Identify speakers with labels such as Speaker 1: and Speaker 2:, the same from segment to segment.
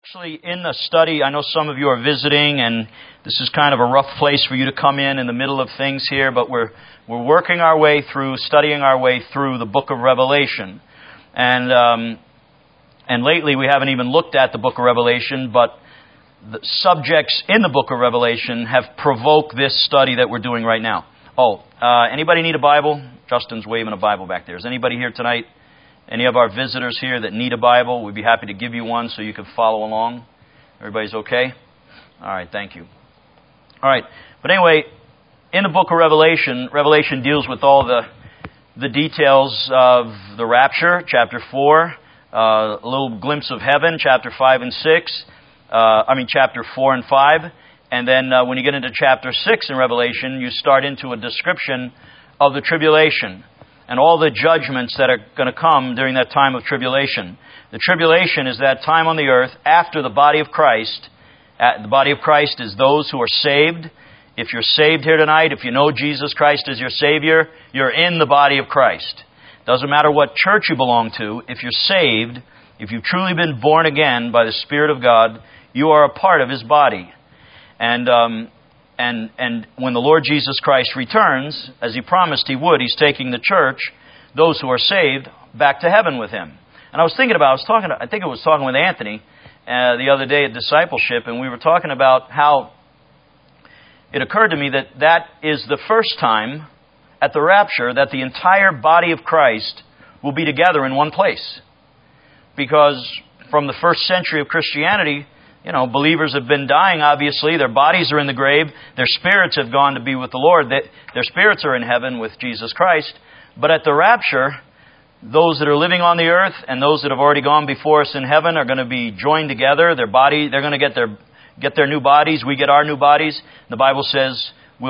Speaker 1: Actually, in the study, I know some of you are visiting, and this is kind of a rough place for you to come in the middle of things here, but we're working our way through, studying our way through the book of Revelation. And lately we haven't even looked at the book of Revelation, but the subjects in the book of Revelation have provoked this study that we're doing right now. Anybody need a Bible? Justin's waving a Bible back there. Is anybody here tonight? Any of our visitors here that need a Bible, we'd be happy to give you one so you can follow along. Everybody's okay? All right, thank you. All right, but anyway, in the book of Revelation, Revelation deals with all the details of the rapture, chapter 4, a little glimpse of heaven, chapter 5 and 6, chapter 4 and 5, and then when you get into chapter 6 in Revelation, you start into a description of the tribulation and all the judgments that are going to come during that time of tribulation. The tribulation is that time on the earth after the body of Christ. The body of Christ is those who are saved. If you're saved here tonight, if you know Jesus Christ as your Savior, you're in the body of Christ. Doesn't matter what church you belong to, if you're saved, if you've truly been born again by the Spirit of God, you are a part of His body. And when the Lord Jesus Christ returns, as He promised He would, He's taking the church, those who are saved, back to heaven with Him. And I was talking with Anthony the other day at discipleship, and we were talking about how it occurred to me that is the first time at the rapture that the entire body of Christ will be together in one place. Because from the first century of Christianity, believers have been dying, obviously. Their bodies are in the grave. Their spirits have gone to be with the Lord. Their spirits are in heaven with Jesus Christ. But at the rapture, those that are living on the earth and those that have already gone before us in heaven are going to be joined together. They're going to get their new bodies. We get our new bodies. The Bible says we'll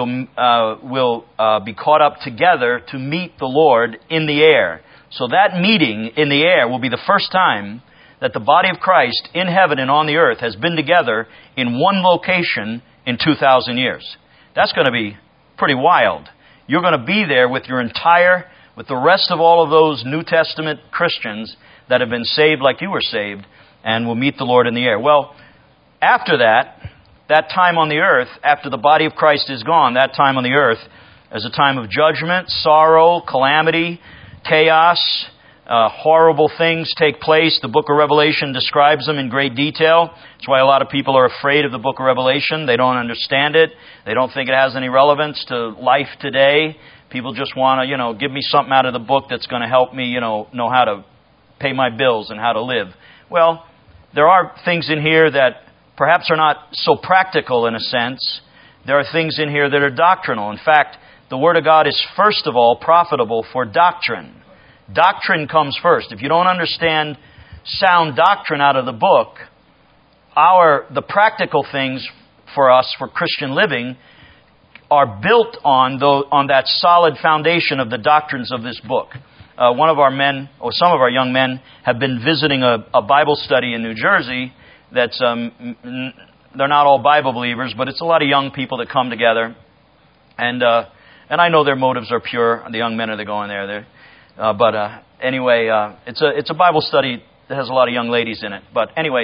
Speaker 1: be caught up together to meet the Lord in the air. So that meeting in the air will be the first time that the body of Christ in heaven and on the earth has been together in one location in 2,000 years. That's going to be pretty wild. You're going to be there with with the rest of all of those New Testament Christians that have been saved like you were saved, and will meet the Lord in the air. Well, after that time on the earth, after the body of Christ is gone, that time on the earth is a time of judgment, sorrow, calamity, chaos. Horrible things take place. The book of Revelation describes them in great detail. That's why a lot of people are afraid of the book of Revelation. They don't understand it. They don't think it has any relevance to life today. People just want to, give me something out of the book that's going to help me, know how to pay my bills and how to live. Well, there are things in here that perhaps are not so practical in a sense. There are things in here that are doctrinal. In fact, the Word of God is first of all profitable for doctrine. Doctrine comes first. If you don't understand sound doctrine out of the book, the practical things for us, for Christian living, are built on that solid foundation of the doctrines of this book. One of our men, or some of our young men, have been visiting a Bible study in New Jersey that's, they're not all Bible believers, but it's a lot of young people that come together. And I know their motives are pure, the young men that are going there. Anyway, it's a Bible study that has a lot of young ladies in it. But anyway,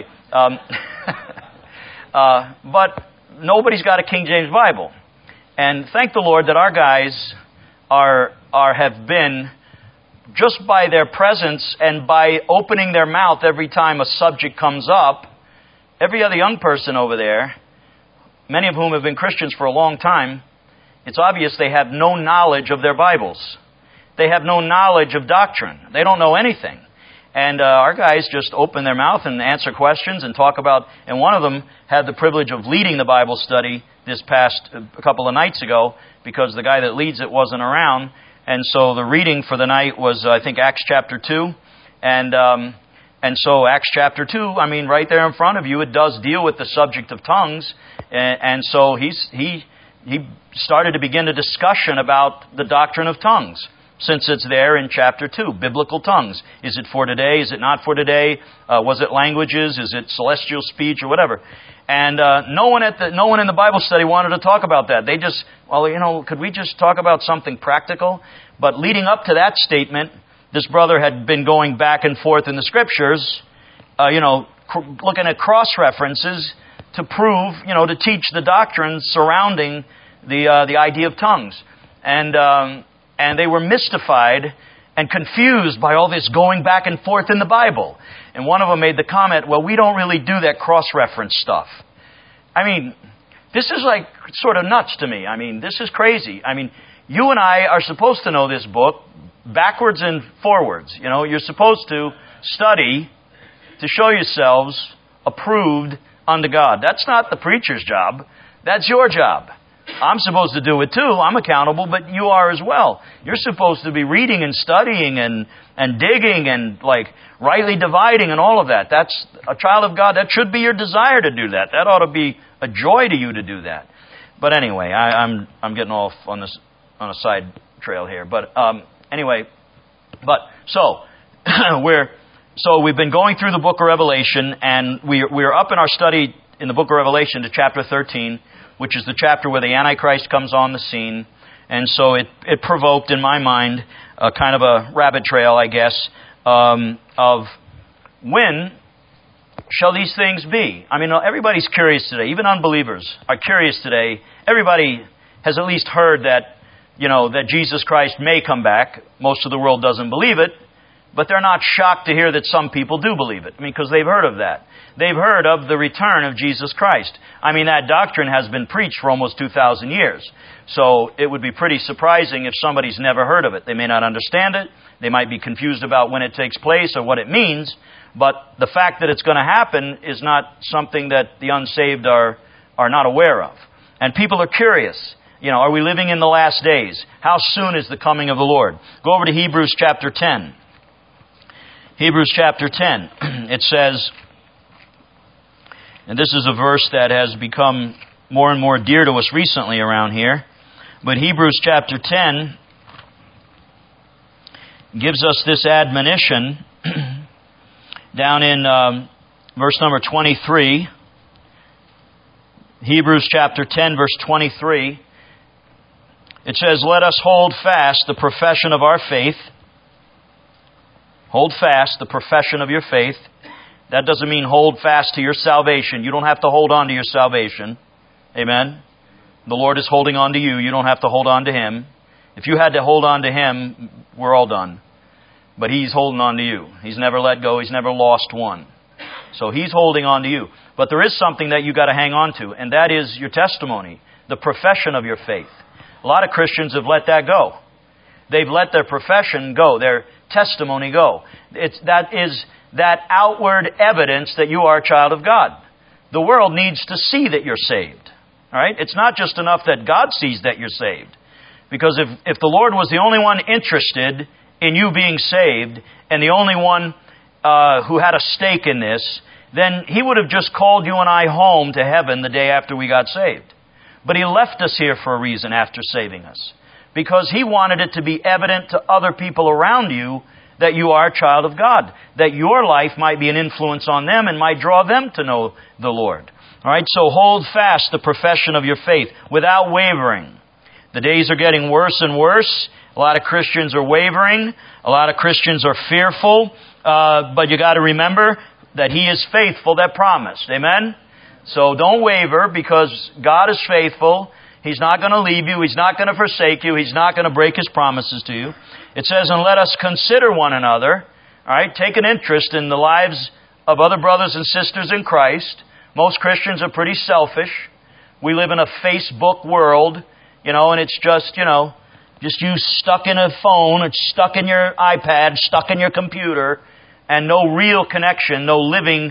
Speaker 1: but nobody's got a King James Bible, and thank the Lord that our guys have been, just by their presence and by opening their mouth every time a subject comes up. Every other young person over there, many of whom have been Christians for a long time, it's obvious they have no knowledge of their Bibles. They have no knowledge of doctrine. They don't know anything. And our guys just open their mouth and answer questions and talk about... And one of them had the privilege of leading the Bible study this past a couple of nights ago, because the guy that leads it wasn't around. And so the reading for the night was, I think, Acts chapter 2. And so Acts chapter 2, right there in front of you, it does deal with the subject of tongues. And so he started to begin a discussion about the doctrine of tongues, since it's there in chapter 2, biblical tongues. Is it for today? Is it not for today? Was it languages? Is it celestial speech or whatever? And no one in the Bible study wanted to talk about that. They just, could we just talk about something practical? But leading up to that statement, this brother had been going back and forth in the Scriptures, looking at cross-references to prove, to teach the doctrines surrounding the idea of tongues. And they were mystified and confused by all this going back and forth in the Bible. And one of them made the comment, well, we don't really do that cross-reference stuff. I mean, this is like sort of nuts to me. I mean, this is crazy. I mean, you and I are supposed to know this book backwards and forwards. You're supposed to study to show yourselves approved unto God. That's not the preacher's job. That's your job. I'm supposed to do it too. I'm accountable, but you are as well. You're supposed to be reading and studying and digging and rightly dividing and all of that. That's a child of God. That should be your desire to do that. That ought to be a joy to you to do that. But anyway, I'm getting off on a side trail here. But so we've been going through the book of Revelation, and we're up in our study in the book of Revelation to chapter 13, which is the chapter where the Antichrist comes on the scene. And so it provoked in my mind a kind of a rabbit trail, I guess, of when shall these things be? I mean, everybody's curious today. Even unbelievers are curious today. Everybody has at least heard that, that Jesus Christ may come back. Most of the world doesn't believe it, but they're not shocked to hear that some people do believe it. I mean, because they've heard of that. They've heard of the return of Jesus Christ. I mean, that doctrine has been preached for almost 2,000 years. So it would be pretty surprising if somebody's never heard of it. They may not understand it. They might be confused about when it takes place or what it means. But the fact that it's going to happen is not something that the unsaved are not aware of. And people are curious. Are we living in the last days? How soon is the coming of the Lord? Go over to Hebrews chapter 10. Hebrews chapter 10. It says, and this is a verse that has become more and more dear to us recently around here, but Hebrews chapter 10 gives us this admonition down in verse number 23. Hebrews chapter 10, verse 23. It says, let us hold fast the profession of our faith. Hold fast the profession of your faith. That doesn't mean hold fast to your salvation. You don't have to hold on to your salvation. Amen? The Lord is holding on to you. You don't have to hold on to Him. If you had to hold on to Him, we're all done. But He's holding on to you. He's never let go. He's never lost one. So He's holding on to you. But there is something that you've got to hang on to, and that is your testimony, the profession of your faith. A lot of Christians have let that go. They've let their profession go, their testimony go. That is that outward evidence that you are a child of God. The world needs to see that you're saved. All right? It's not just enough that God sees that you're saved. Because if the Lord was the only one interested in you being saved and the only one who had a stake in this, then He would have just called you and I home to heaven the day after we got saved. But He left us here for a reason after saving us. Because He wanted it to be evident to other people around you that you are a child of God. That your life might be an influence on them and might draw them to know the Lord. All right, so hold fast the profession of your faith without wavering. The days are getting worse and worse. A lot of Christians are wavering. A lot of Christians are fearful. But you got to remember that He is faithful that promised. Amen? So don't waver, because God is faithful. He's not going to leave you. He's not going to forsake you. He's not going to break His promises to you. It says, and let us consider one another. All right, take an interest in the lives of other brothers and sisters in Christ. Most Christians are pretty selfish. We live in a Facebook world, and it's just you stuck in a phone, it's stuck in your iPad, stuck in your computer, and no real connection, no living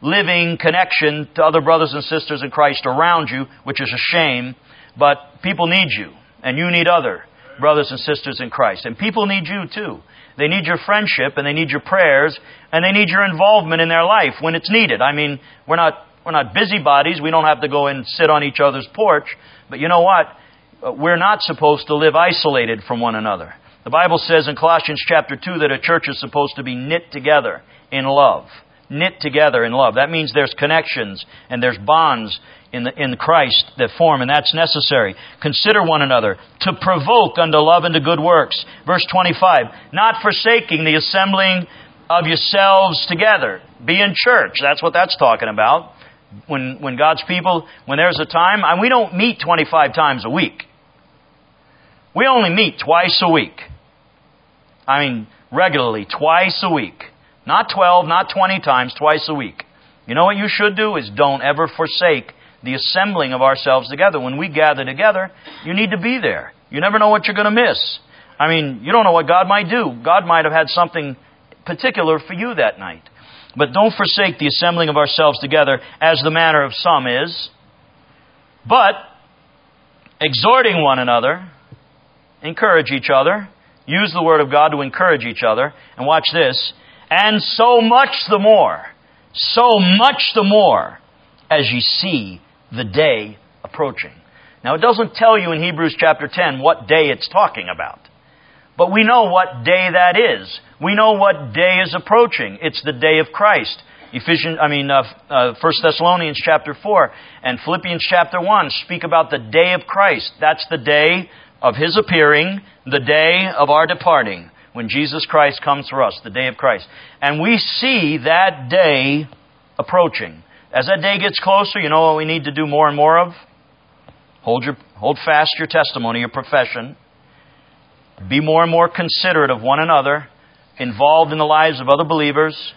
Speaker 1: connection to other brothers and sisters in Christ around you, which is a shame. But people need you, and you need other brothers and sisters in Christ. And people need you too. They need your friendship, and they need your prayers, and they need your involvement in their life when it's needed. I mean, we're not busybodies. We don't have to go and sit on each other's porch. But you know what? We're not supposed to live isolated from one another. The Bible says in Colossians chapter 2 that a church is supposed to be knit together in love. Knit together in love. That means there's connections and there's bonds in Christ that form, and that's necessary. Consider one another to provoke unto love and to good works. Verse 25, not forsaking the assembling of yourselves together. Be in church. That's what that's talking about. When God's people, when there's a time, and we don't meet 25 times a week. We only meet twice a week. I mean, regularly, twice a week. Not 12, not 20 times, twice a week. You know what you should do is don't ever forsake the assembling of ourselves together. When we gather together, you need to be there. You never know what you're going to miss. I mean, you don't know what God might do. God might have had something particular for you that night. But don't forsake the assembling of ourselves together as the manner of some is, but exhorting one another, encourage each other, use the Word of God to encourage each other, and watch this, and so much the more as ye see the day approaching. Now it doesn't tell you in Hebrews chapter 10 what day it's talking about. But we know what day that is. We know what day is approaching. It's the day of Christ. 1 Thessalonians chapter 4 and Philippians chapter 1 speak about the day of Christ. That's the day of His appearing, the day of our departing, when Jesus Christ comes for us, the day of Christ. And we see that day approaching. As that day gets closer, you know what we need to do more and more of? Hold fast your testimony, your profession. Be more and more considerate of one another, involved in the lives of other believers,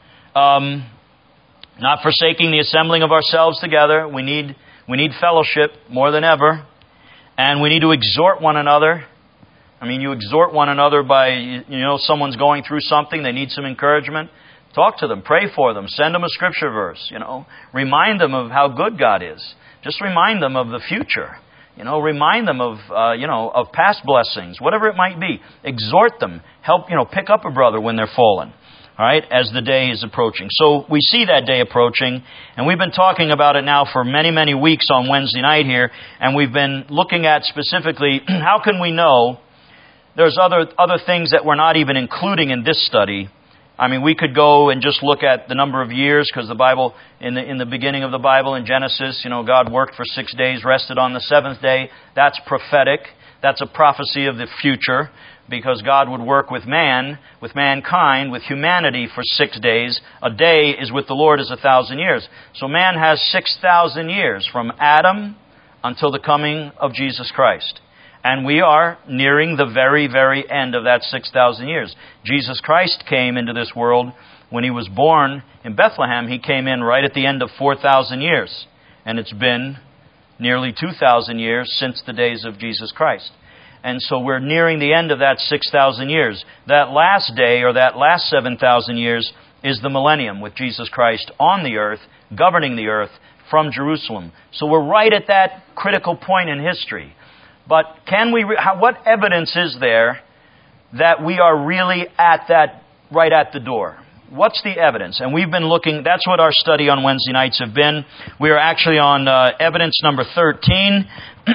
Speaker 1: not forsaking the assembling of ourselves together. We need fellowship more than ever, and we need to exhort one another. I mean, you exhort one another by, someone's going through something, they need some encouragement. Talk to them, pray for them, send them a scripture verse, Remind them of how good God is. Just remind them of the future. Remind them of past blessings, whatever it might be. Exhort them. Help, pick up a brother when they're fallen. All right, as the day is approaching. So we see that day approaching, and we've been talking about it now for many, many weeks on Wednesday night here, and we've been looking at specifically how can we know there's other things that we're not even including in this study. I mean, we could go and just look at the number of years, because the Bible, in the beginning of the Bible, in Genesis, God worked for 6 days, rested on the seventh day. That's prophetic. That's a prophecy of the future, because God would work with man, with mankind, with humanity for 6 days. A day is with the Lord as 1,000 years. So man has 6,000 years from Adam until the coming of Jesus Christ. And we are nearing the very, very end of that 6,000 years. Jesus Christ came into this world when He was born in Bethlehem. He came in right at the end of 4,000 years. And it's been nearly 2,000 years since the days of Jesus Christ. And so we're nearing the end of that 6,000 years. That last day, or that last 7,000 years, is the millennium with Jesus Christ on the earth, governing the earth from Jerusalem. So we're right at that critical point in history. But what evidence is there that we are really at that, right at the door? What's the evidence? And we've been looking, that's what our study on Wednesday nights have been. We are actually on evidence number 13.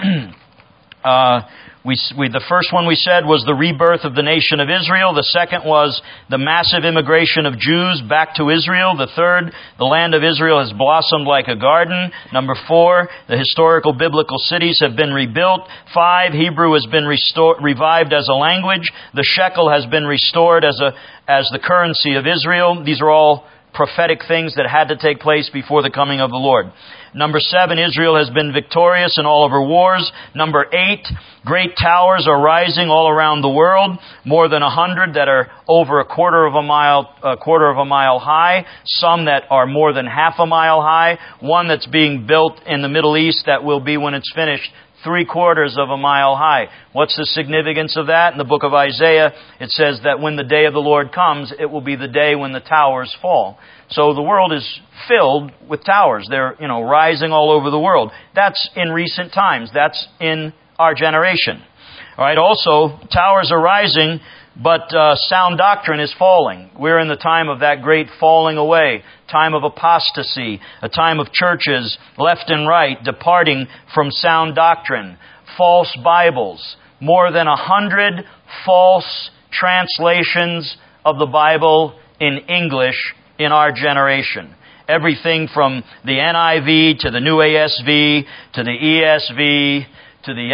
Speaker 1: The first one we said was the rebirth of the nation of Israel. The second was the massive immigration of Jews back to Israel. The third, the land of Israel has blossomed like a garden. Number 4, the historical biblical cities have been rebuilt. 5, Hebrew has been revived as a language. The shekel has been restored as the currency of Israel. These are all prophetic things that had to take place before the coming of the Lord. Number 7, Israel has been victorious in all of her wars. Number 8, great towers are rising all around the world, more than 100 that are over a quarter of a mile high, some that are more than half a mile high, one that's being built in the Middle East that will be, when it's finished, 3/4 of a mile high. What's the significance of that? In the book of Isaiah, it says that when the day of the Lord comes, it will be the day when the towers fall. So the world is filled with towers. They're, rising all over the world. That's in recent times. That's in our generation. All right. Also, towers are rising, but sound doctrine is falling. We're in the time of that great falling away, time of apostasy, a time of churches left and right departing from sound doctrine, false Bibles, more than 100 false translations of the Bible in English in our generation. Everything from the NIV to the new ASV to the ESV to the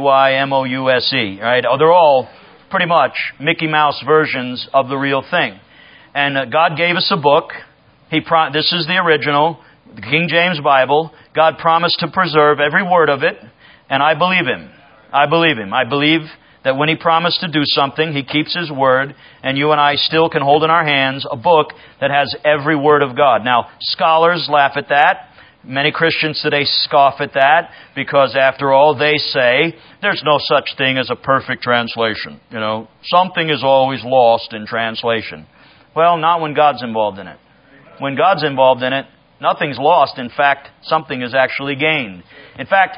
Speaker 1: MICKEYMOUSE. Right? They're all pretty much Mickey Mouse versions of the real thing. And God gave us a book. This is the original, the King James Bible. God promised to preserve every word of it, and I believe Him. I believe Him. I believe that when He promised to do something, He keeps His word, and you and I still can hold in our hands a book that has every word of God. Now, scholars laugh at that. Many Christians today scoff at that because, after all, they say there's no such thing as a perfect translation. Something is always lost in translation. Well, not when God's involved in it. When God's involved in it, nothing's lost. In fact, something is actually gained. In fact,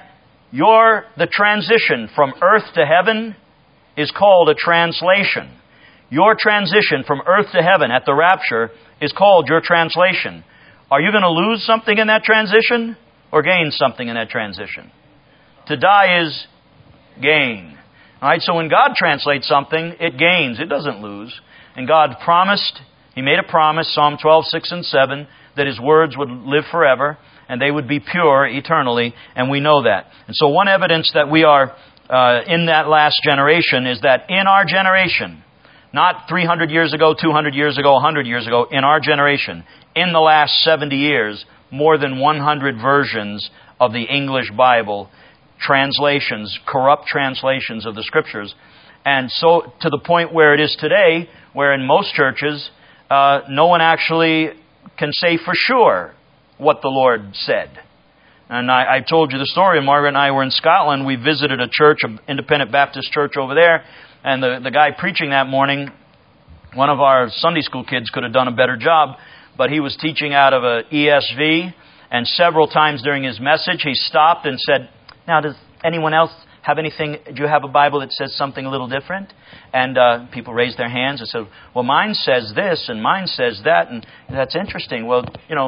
Speaker 1: the transition from earth to heaven is called a translation. Your transition from earth to heaven at the rapture is called your translation. Are you going to lose something in that transition or gain something in that transition? To die is gain. All right, so when God translates something, it gains. It doesn't lose. And God promised, He made a promise, Psalm 12, 6 and 7, that His words would live forever and they would be pure eternally, and we know that. And so one evidence that we are in that last generation is that in our generation, not 300 years ago, 200 years ago, 100 years ago, in our generation, in the last 70 years, more than 100 versions of the English Bible, translations, corrupt translations of the Scriptures. And so to the point where it is today, where in most churches, no one actually can say for sure what the Lord said. And I told you the story. Margaret and I were in Scotland. We visited a church, an independent Baptist church over there. And the guy preaching that morning, one of our Sunday school kids could have done a better job, but he was teaching out of an ESV, and several times during his message he stopped and said, "Now, does anyone else have anything? Do you have a Bible that says something a little different?" And people raised their hands and said, "Well, mine says this and mine says that," and that's interesting. Well,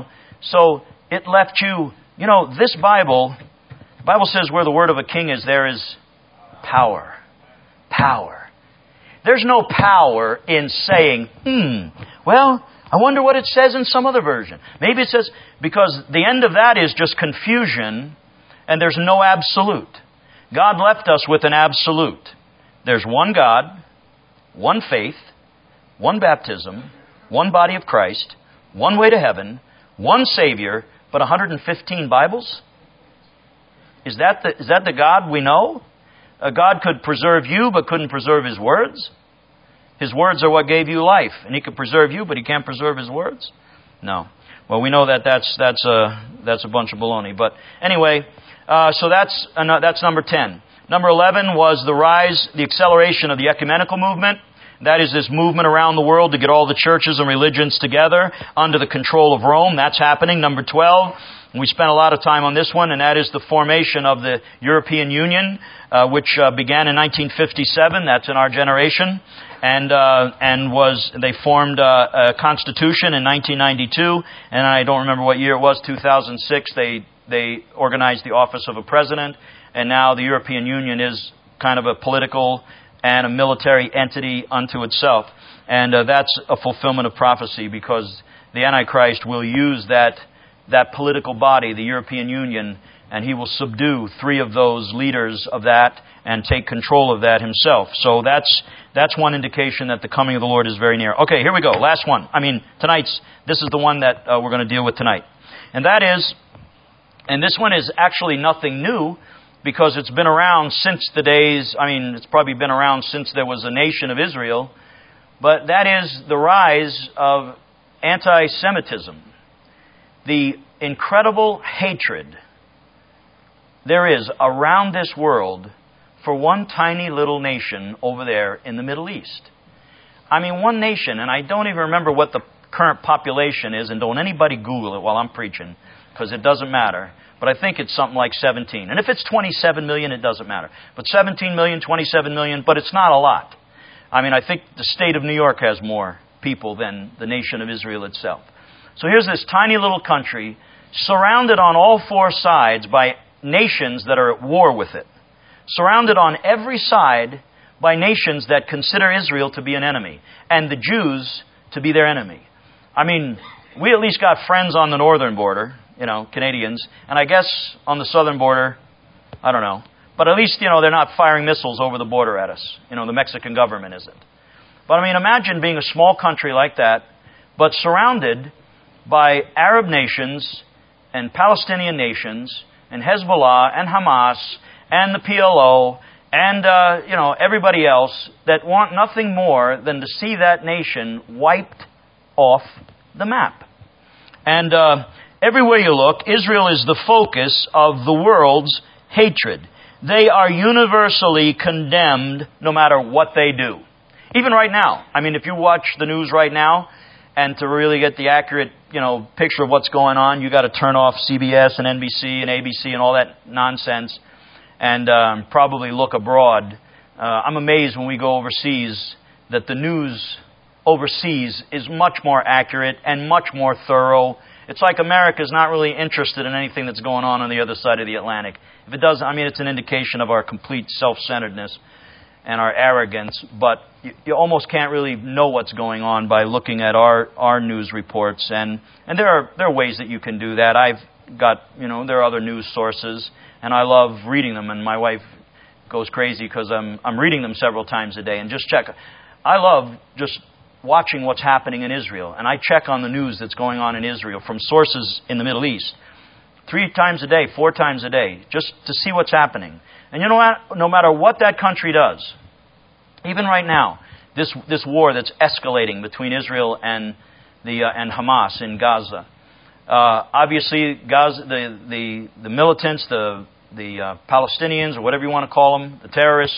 Speaker 1: so it left you, this Bible, the Bible says where the word of a king is, there is power. Power. There's no power in saying, well, I wonder what it says in some other version. Maybe it says, because the end of that is just confusion and there's no absolute. God left us with an absolute. There's one God, one faith, one baptism, one body of Christ, one way to heaven, one Savior, but 115 Bibles? Is that the God we know? God could preserve you but couldn't preserve His words? His words are what gave you life. And He could preserve you, but He can't preserve His words? No. Well, we know that's a bunch of baloney. But anyway, so that's number 10. Number 11 was the acceleration of the ecumenical movement. That is this movement around the world to get all the churches and religions together under the control of Rome. That's happening. Number 12, we spent a lot of time on this one, and that is the formation of the European Union, which began in 1957. That's in our generation. And they formed a constitution in 1992, and I don't remember what year it was, 2006. They organized the office of a president, and now the European Union is kind of a political and a military entity unto itself. And that's a fulfillment of prophecy, because the Antichrist will use that political body, the European Union, and he will subdue 3 of those leaders of that and take control of that himself. So that's one indication that the coming of the Lord is very near. Okay, here we go. Last one. This is the one that we're going to deal with tonight. And that is, and this one is actually nothing new, because it's been around since the days, it's probably been around since there was a nation of Israel, but that is the rise of anti-Semitism. The incredible hatred there is around this world for one tiny little nation over there in the Middle East. One nation, and I don't even remember what the current population is, and don't anybody Google it while I'm preaching, because it doesn't matter. But I think it's something like 17. And if it's 27 million, it doesn't matter. But 17 million, 27 million, but it's not a lot. I think the state of New York has more people than the nation of Israel itself. So here's this tiny little country surrounded on all 4 sides by nations that are at war with it. Surrounded on every side by nations that consider Israel to be an enemy and the Jews to be their enemy. We at least got friends on the northern border, Canadians, and I guess on the southern border, I don't know. But at least, they're not firing missiles over the border at us. The Mexican government isn't. But imagine being a small country like that, but surrounded by Arab nations and Palestinian nations and Hezbollah and Hamas and the PLO and everybody else that want nothing more than to see that nation wiped off the map. And everywhere you look, Israel is the focus of the world's hatred. They are universally condemned no matter what they do. Even right now. I mean, if you watch the news right now, and to really get the accurate, picture of what's going on, you got to turn off CBS and NBC and ABC and all that nonsense, and probably look abroad. I'm amazed when we go overseas that the news overseas is much more accurate and much more thorough. It's like America's not really interested in anything that's going on the other side of the Atlantic. If it does, it's an indication of our complete self-centeredness and our arrogance, but you almost can't really know what's going on by looking at our news reports. And there are ways that you can do that. I've got, there are other news sources, and I love reading them, and my wife goes crazy because I'm reading them several times a day and just check. I love just watching what's happening in Israel, and I check on the news that's going on in Israel from sources in the Middle East 3 times a day, 4 times a day, just to see what's happening. And you know what? No matter what that country does, even right now, this war that's escalating between Israel and Hamas in Gaza, obviously Gaza, the militants, the Palestinians, or whatever you want to call them, the terrorists,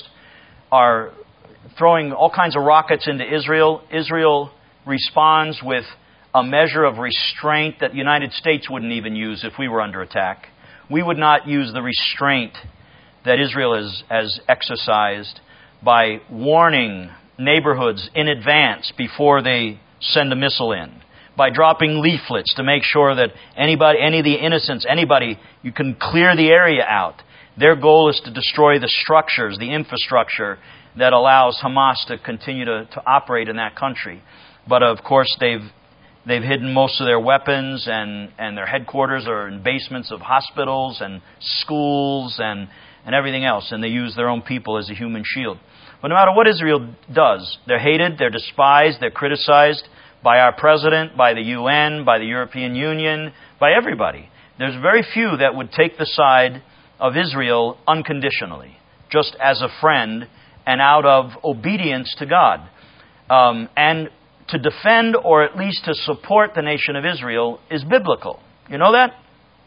Speaker 1: are throwing all kinds of rockets into Israel. Israel responds with a measure of restraint that the United States wouldn't even use if we were under attack. We would not use the restraint that Israel has exercised by warning neighborhoods in advance before they send a missile in, by dropping leaflets to make sure that any of the innocents, you can clear the area out. Their goal is to destroy the structures, the infrastructure that allows Hamas to continue to operate in that country. But of course, they've hidden most of their weapons, and their headquarters are in basements of hospitals and schools and everything else, and they use their own people as a human shield. But no matter what Israel does, they're hated, they're despised, they're criticized by our president, by the UN, by the European Union, by everybody. There's very few that would take the side of Israel unconditionally, just as a friend and out of obedience to God. And to defend or at least to support the nation of Israel is biblical. You know that?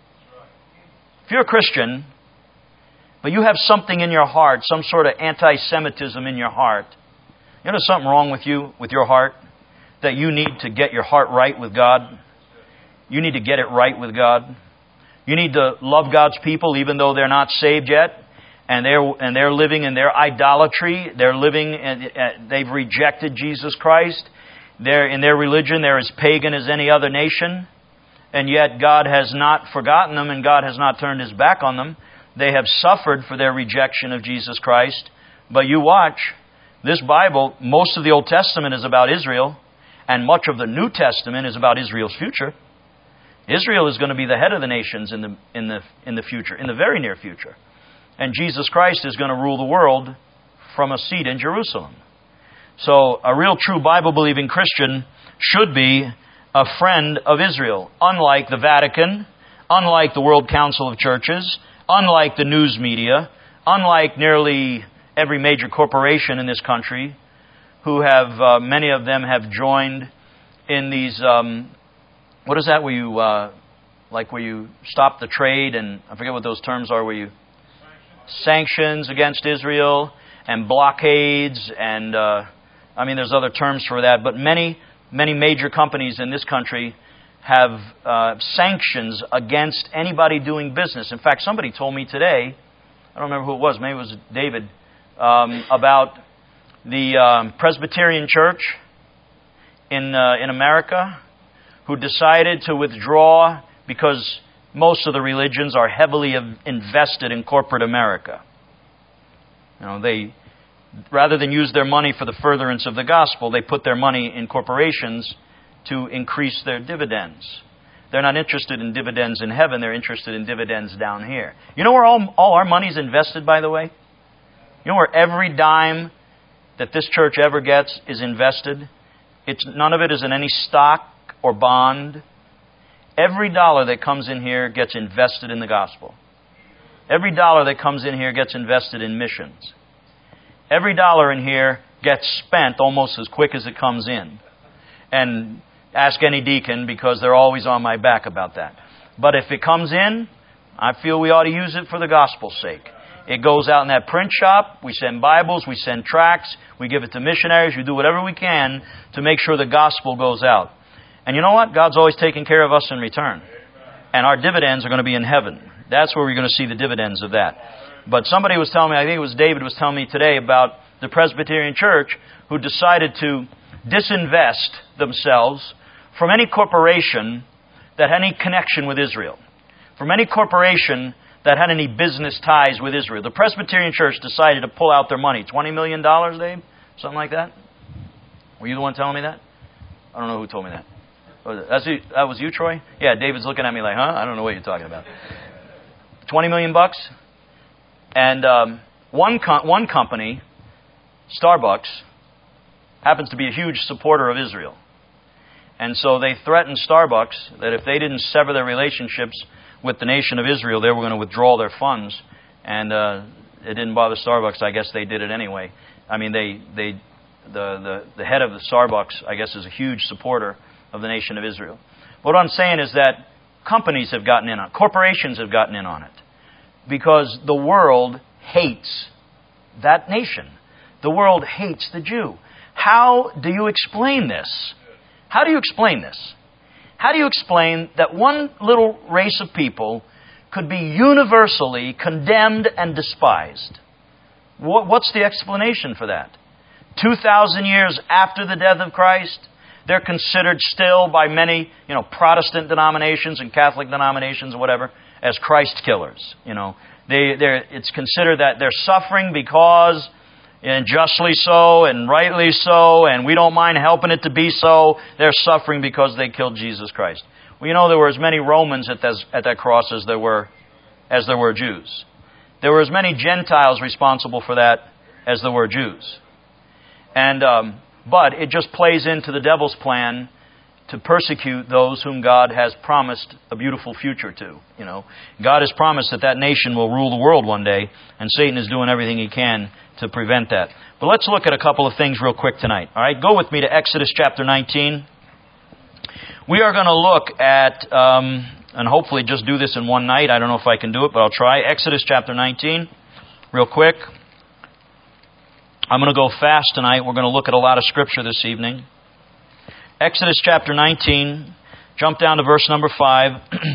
Speaker 1: If you're a Christian, but you have something in your heart, some sort of anti-Semitism in your heart, there's something wrong with you, with your heart, that you need to get your heart right with God. You need to get it right with God. You need to love God's people even though they're not saved yet, and they're living in their idolatry. They've rejected Jesus Christ. In their religion, they're as pagan as any other nation, and yet God has not forgotten them, and God has not turned His back on them. They have suffered for their rejection of Jesus Christ. But you watch, this Bible, most of the Old Testament is about Israel, and much of the New Testament is about Israel's future. Israel is going to be the head of the nations in the future, in the very near future. And Jesus Christ is going to rule the world from a seat in Jerusalem. So a real true Bible-believing Christian should be a friend of Israel, unlike the Vatican, unlike the World Council of Churches, unlike the news media, unlike nearly every major corporation in this country, who have, many of them have joined in these, what is that where you stop the trade, and I forget what those terms are, where you sanctions against Israel and blockades, and there's other terms for that, but many major companies in this country have sanctions against anybody doing business. In fact, somebody told me today, I don't remember who it was, maybe it was David, about the Presbyterian Church in America, who decided to withdraw because most of the religions are heavily invested in corporate America. They, rather than use their money for the furtherance of the gospel, they put their money in corporations to increase their dividends. They're not interested in dividends in heaven, they're interested in dividends down here. You know where all our money's invested, by the way? You know where every dime that this church ever gets is invested? None of it is in any stock. or bond. Every dollar that comes in here gets invested in the gospel. Every dollar that comes in here gets invested in missions. Every dollar in here gets spent almost as quick as it comes in. And ask any deacon, because they're always on my back about that. But if it comes in, I feel we ought to use it for the gospel's sake. It goes out in that print shop. We send Bibles. We send tracts. We give it to missionaries. We do whatever we can to make sure the gospel goes out. And you know what? God's always taking care of us in return. And our dividends are going to be in heaven. That's where we're going to see the dividends of that. But somebody was telling me, I think it was David was telling me today about the Presbyterian Church who decided to disinvest themselves from any corporation that had any connection with Israel. From any corporation that had any business ties with Israel. The Presbyterian Church decided to pull out their money. $20 million, Dave? Something like that? Were you the one telling me that? I don't know who told me that. That was you, Troy? Yeah, David's looking at me like, huh? I don't know what you're talking about. $20 million bucks? And one company, Starbucks, happens to be a huge supporter of Israel. And so they threatened Starbucks that if they didn't sever their relationships with the nation of Israel, they were going to withdraw their funds. And it didn't bother Starbucks. I guess they did it anyway. I mean, the head of the Starbucks, I guess, is a huge supporter of the nation of Israel. What I'm saying is that companies have gotten in on it. Corporations have gotten in on it. Because the world hates that nation. The world hates the Jew. How do you explain this? How do you explain this? How do you explain that one little race of people could be universally condemned and despised? What's the explanation for that? 2,000 years after the death of Christ, they're considered still by many, Protestant denominations and Catholic denominations or whatever, as Christ killers. It's considered that they're suffering because, and justly so, and rightly so, and we don't mind helping it to be so. They're suffering because they killed Jesus Christ. Well, there were as many Romans at that cross as there were Jews. There were as many Gentiles responsible for that as there were Jews. And but it just plays into the devil's plan to persecute those whom God has promised a beautiful future to. God has promised that nation will rule the world one day, and Satan is doing everything he can to prevent that. But let's look at a couple of things real quick tonight. All right, go with me to Exodus chapter 19. We are going to look at, and hopefully just do this in one night. I don't know if I can do it, but I'll try. Exodus chapter 19, real quick. I'm going to go fast tonight. We're going to look at a lot of Scripture this evening. Exodus chapter 19, jump down to verse number 5.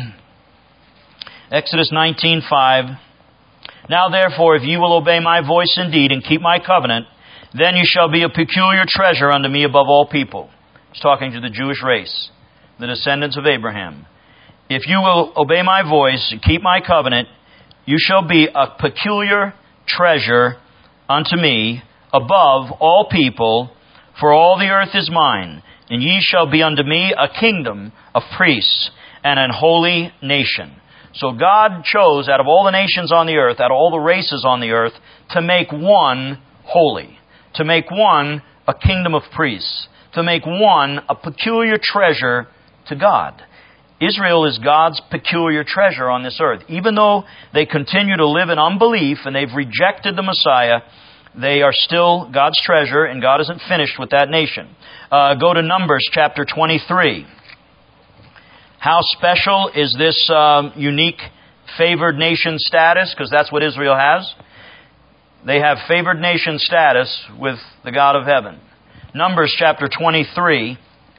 Speaker 1: Exodus 19:5. Now therefore, if you will obey my voice indeed and keep my covenant, then you shall be a peculiar treasure unto me above all people. He's talking to the Jewish race, the descendants of Abraham. If you will obey my voice and keep my covenant, you shall be a peculiar treasure unto me above all people, for all the earth is mine. And ye shall be unto me a kingdom of priests and an holy nation. So God chose out of all the nations on the earth, out of all the races on the earth, to make one holy. To make one a kingdom of priests. To make one a peculiar treasure to God. Israel is God's peculiar treasure on this earth. Even though they continue to live in unbelief and they've rejected the Messiah, they are still God's treasure, and God isn't finished with that nation. Go to Numbers chapter 23. How special is this unique favored nation status? Because that's what Israel has. They have favored nation status with the God of heaven. Numbers chapter 23.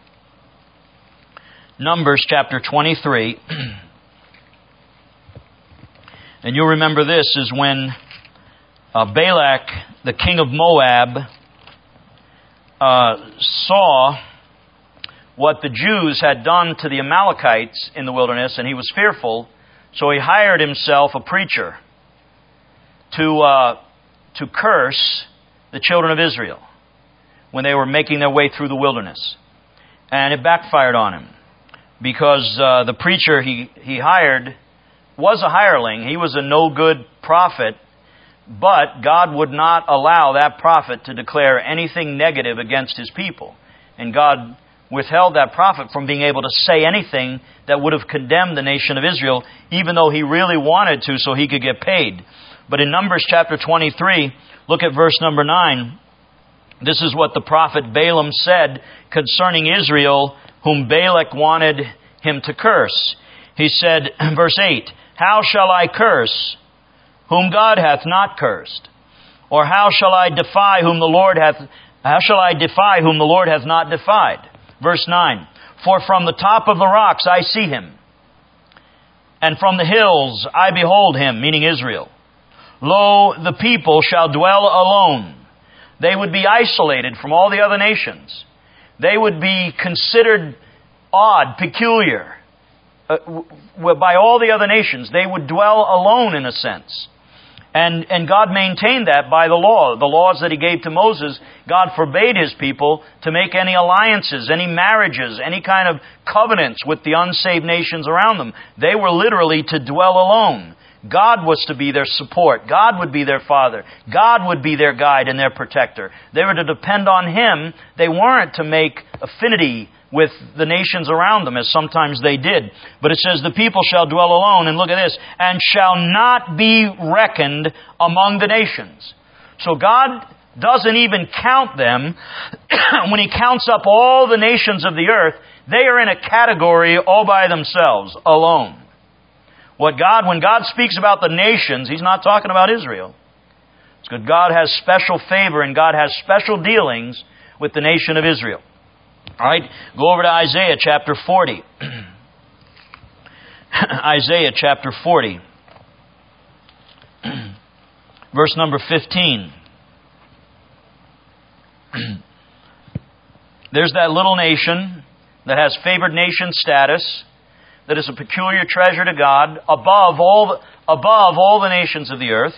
Speaker 1: Numbers chapter 23. And you'll remember this is when Balak, the king of Moab, saw what the Jews had done to the Amalekites in the wilderness, and he was fearful, so he hired himself a preacher to curse the children of Israel when they were making their way through the wilderness. And it backfired on him, because the preacher he hired was a hireling. He was a no-good prophet, but God would not allow that prophet to declare anything negative against his people. And God withheld that prophet from being able to say anything that would have condemned the nation of Israel, even though he really wanted to so he could get paid. But in Numbers chapter 23, look at verse number 9. This is what the prophet Balaam said concerning Israel, whom Balak wanted him to curse. He said, verse 8, "How shall I curse whom God hath not cursed? Or how shall I defy whom the Lord hath not defied?" Verse 9, "For from the top of the rocks I see him, and from the hills I behold him," meaning Israel. "Lo, the people shall dwell alone." They would be isolated from all the other nations. They would be considered odd, peculiar, by all the other nations. They would dwell alone in a sense. And God maintained that by the law. The laws that He gave to Moses, God forbade His people to make any alliances, any marriages, any kind of covenants with the unsaved nations around them. They were literally to dwell alone. God was to be their support. God would be their father. God would be their guide and their protector. They were to depend on Him. They weren't to make affinity with the nations around them, as sometimes they did. But it says, "The people shall dwell alone," and look at this, "and shall not be reckoned among the nations." So God doesn't even count them. When He counts up all the nations of the earth, they are in a category all by themselves, alone. When God speaks about the nations, He's not talking about Israel. It's because God has special favor and God has special dealings with the nation of Israel. All right, go over to Isaiah chapter 40. Isaiah chapter 40. Verse number 15. There's that little nation that has favored nation status, that is a peculiar treasure to God, above all the nations of the earth.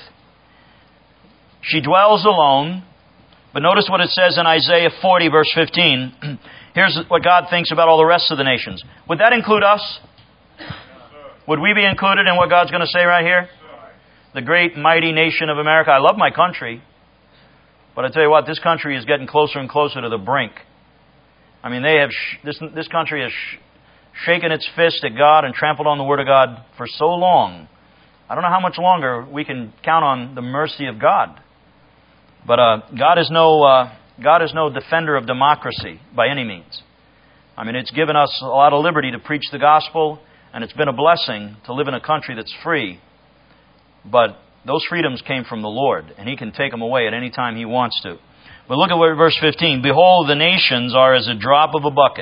Speaker 1: She dwells alone. But notice what it says in Isaiah 40, verse 15. Here's what God thinks about all the rest of the nations. Would that include us? Would we be included in what God's going to say right here? The great, mighty nation of America. I love my country. But I tell you what, this country is getting closer and closer to the brink. I mean, this country has shaken its fist at God and trampled on the Word of God for so long. I don't know how much longer we can count on the mercy of God. But God is no defender of democracy by any means. I mean, it's given us a lot of liberty to preach the gospel, and it's been a blessing to live in a country that's free. But those freedoms came from the Lord, and He can take them away at any time He wants to. But look at verse 15. "Behold, the nations are as a drop of a bucket,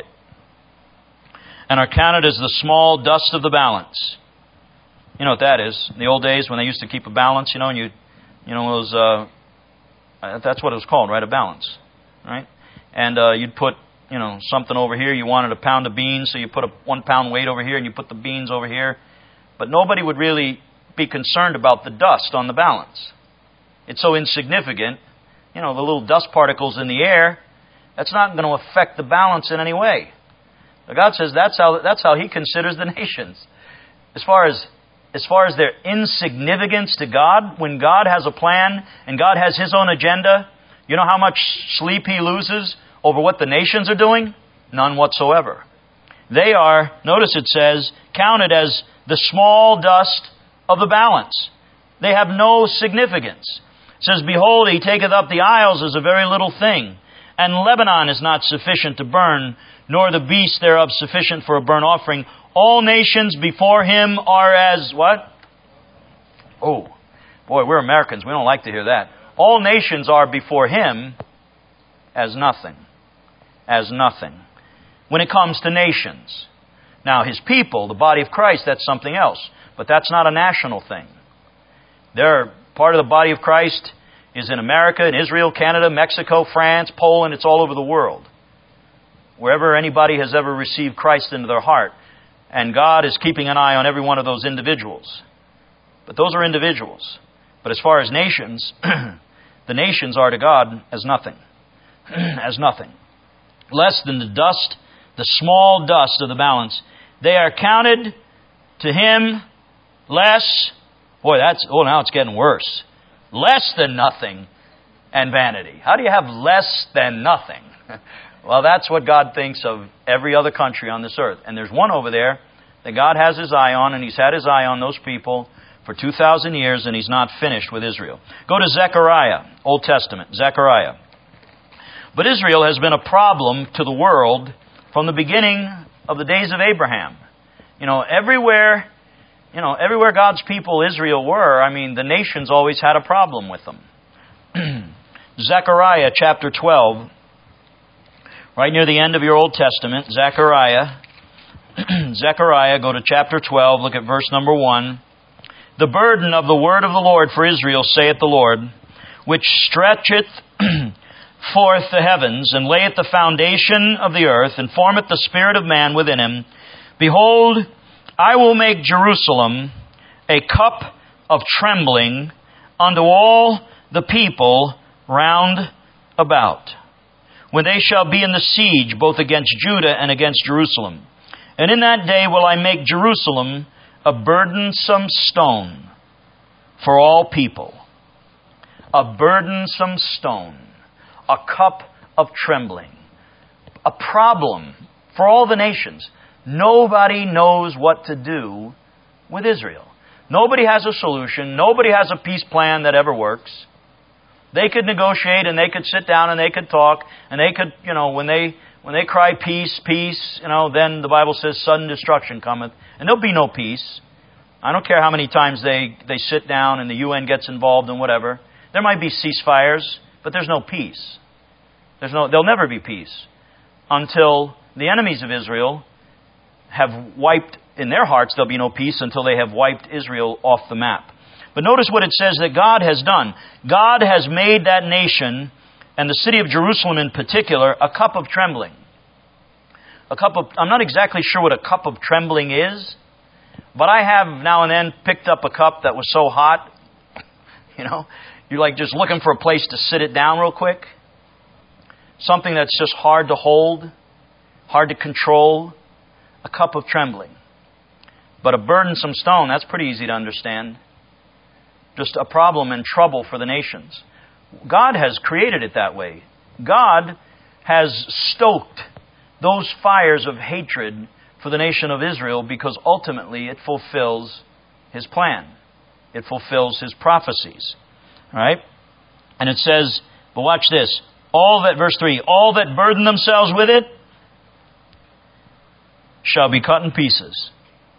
Speaker 1: and are counted as the small dust of the balance." You know what that is. In the old days when they used to keep a balance, and those, that's what it was called, right? A balance, right? And you'd put, something over here. You wanted a pound of beans, so you put a 1 pound weight over here, and you put the beans over here. But nobody would really be concerned about the dust on the balance. It's so insignificant. The little dust particles in the air, that's not going to affect the balance in any way. But God says that's how He considers the nations. As far as their insignificance to God, when God has a plan and God has His own agenda, you know how much sleep He loses over what the nations are doing? None whatsoever. They are, notice it says, counted as the small dust of the balance. They have no significance. It says, "Behold, He taketh up the isles as a very little thing, and Lebanon is not sufficient to burn, nor the beast thereof sufficient for a burnt offering. All nations before Him are as," what? Oh, boy, we're Americans. We don't like to hear that. All nations are before Him as nothing. As nothing. When it comes to nations. Now, His people, the body of Christ, that's something else. But that's not a national thing. Part of the body of Christ is in America, in Israel, Canada, Mexico, France, Poland. It's all over the world. Wherever anybody has ever received Christ into their heart. And God is keeping an eye on every one of those individuals. But those are individuals. But as far as nations, the nations are to God as nothing. As nothing. Less than the dust, the small dust of the balance. They are counted to Him less. Boy, now it's getting worse. Less than nothing and vanity. How do you have less than nothing? Well, that's what God thinks of every other country on this earth. And there's one over there that God has His eye on, and He's had His eye on those people for 2,000 years, and He's not finished with Israel. Go to Zechariah, Old Testament, Zechariah. But Israel has been a problem to the world from the beginning of the days of Abraham. Everywhere God's people, Israel, were, the nations always had a problem with them. Zechariah chapter 12, right near the end of your Old Testament, Zechariah, go to chapter 12, look at verse number 1. The burden of the word of the Lord for Israel, saith the Lord, which stretcheth forth the heavens, and layeth the foundation of the earth, and formeth the spirit of man within him. Behold, I will make Jerusalem a cup of trembling unto all the people round about, when they shall be in the siege both against Judah and against Jerusalem. And in that day will I make Jerusalem a burdensome stone for all people. A burdensome stone. A cup of trembling. A problem for all the nations. Nobody knows what to do with Israel. Nobody has a solution. Nobody has a peace plan that ever works. They could negotiate and they could sit down and they could talk and they could, when they cry peace, peace, then the Bible says sudden destruction cometh. And there'll be no peace. I don't care how many times they sit down and the UN gets involved and whatever. There might be ceasefires, but there's no peace. There'll never be peace until the enemies of Israel have wiped, in their hearts there'll be no peace until they have wiped Israel off the map. But notice what it says that God has done. God has made that nation, and the city of Jerusalem in particular, a cup of trembling. I'm not exactly sure what a cup of trembling is, but I have now and then picked up a cup that was so hot, you're like just looking for a place to sit it down real quick. Something that's just hard to hold, hard to control. A cup of trembling. But a burdensome stone, that's pretty easy to understand. Just a problem and trouble for the nations. God has created it that way. God has stoked those fires of hatred for the nation of Israel because ultimately it fulfills His plan. It fulfills His prophecies. All right? And it says, but watch this, verse 3, all that burden themselves with it shall be cut in pieces.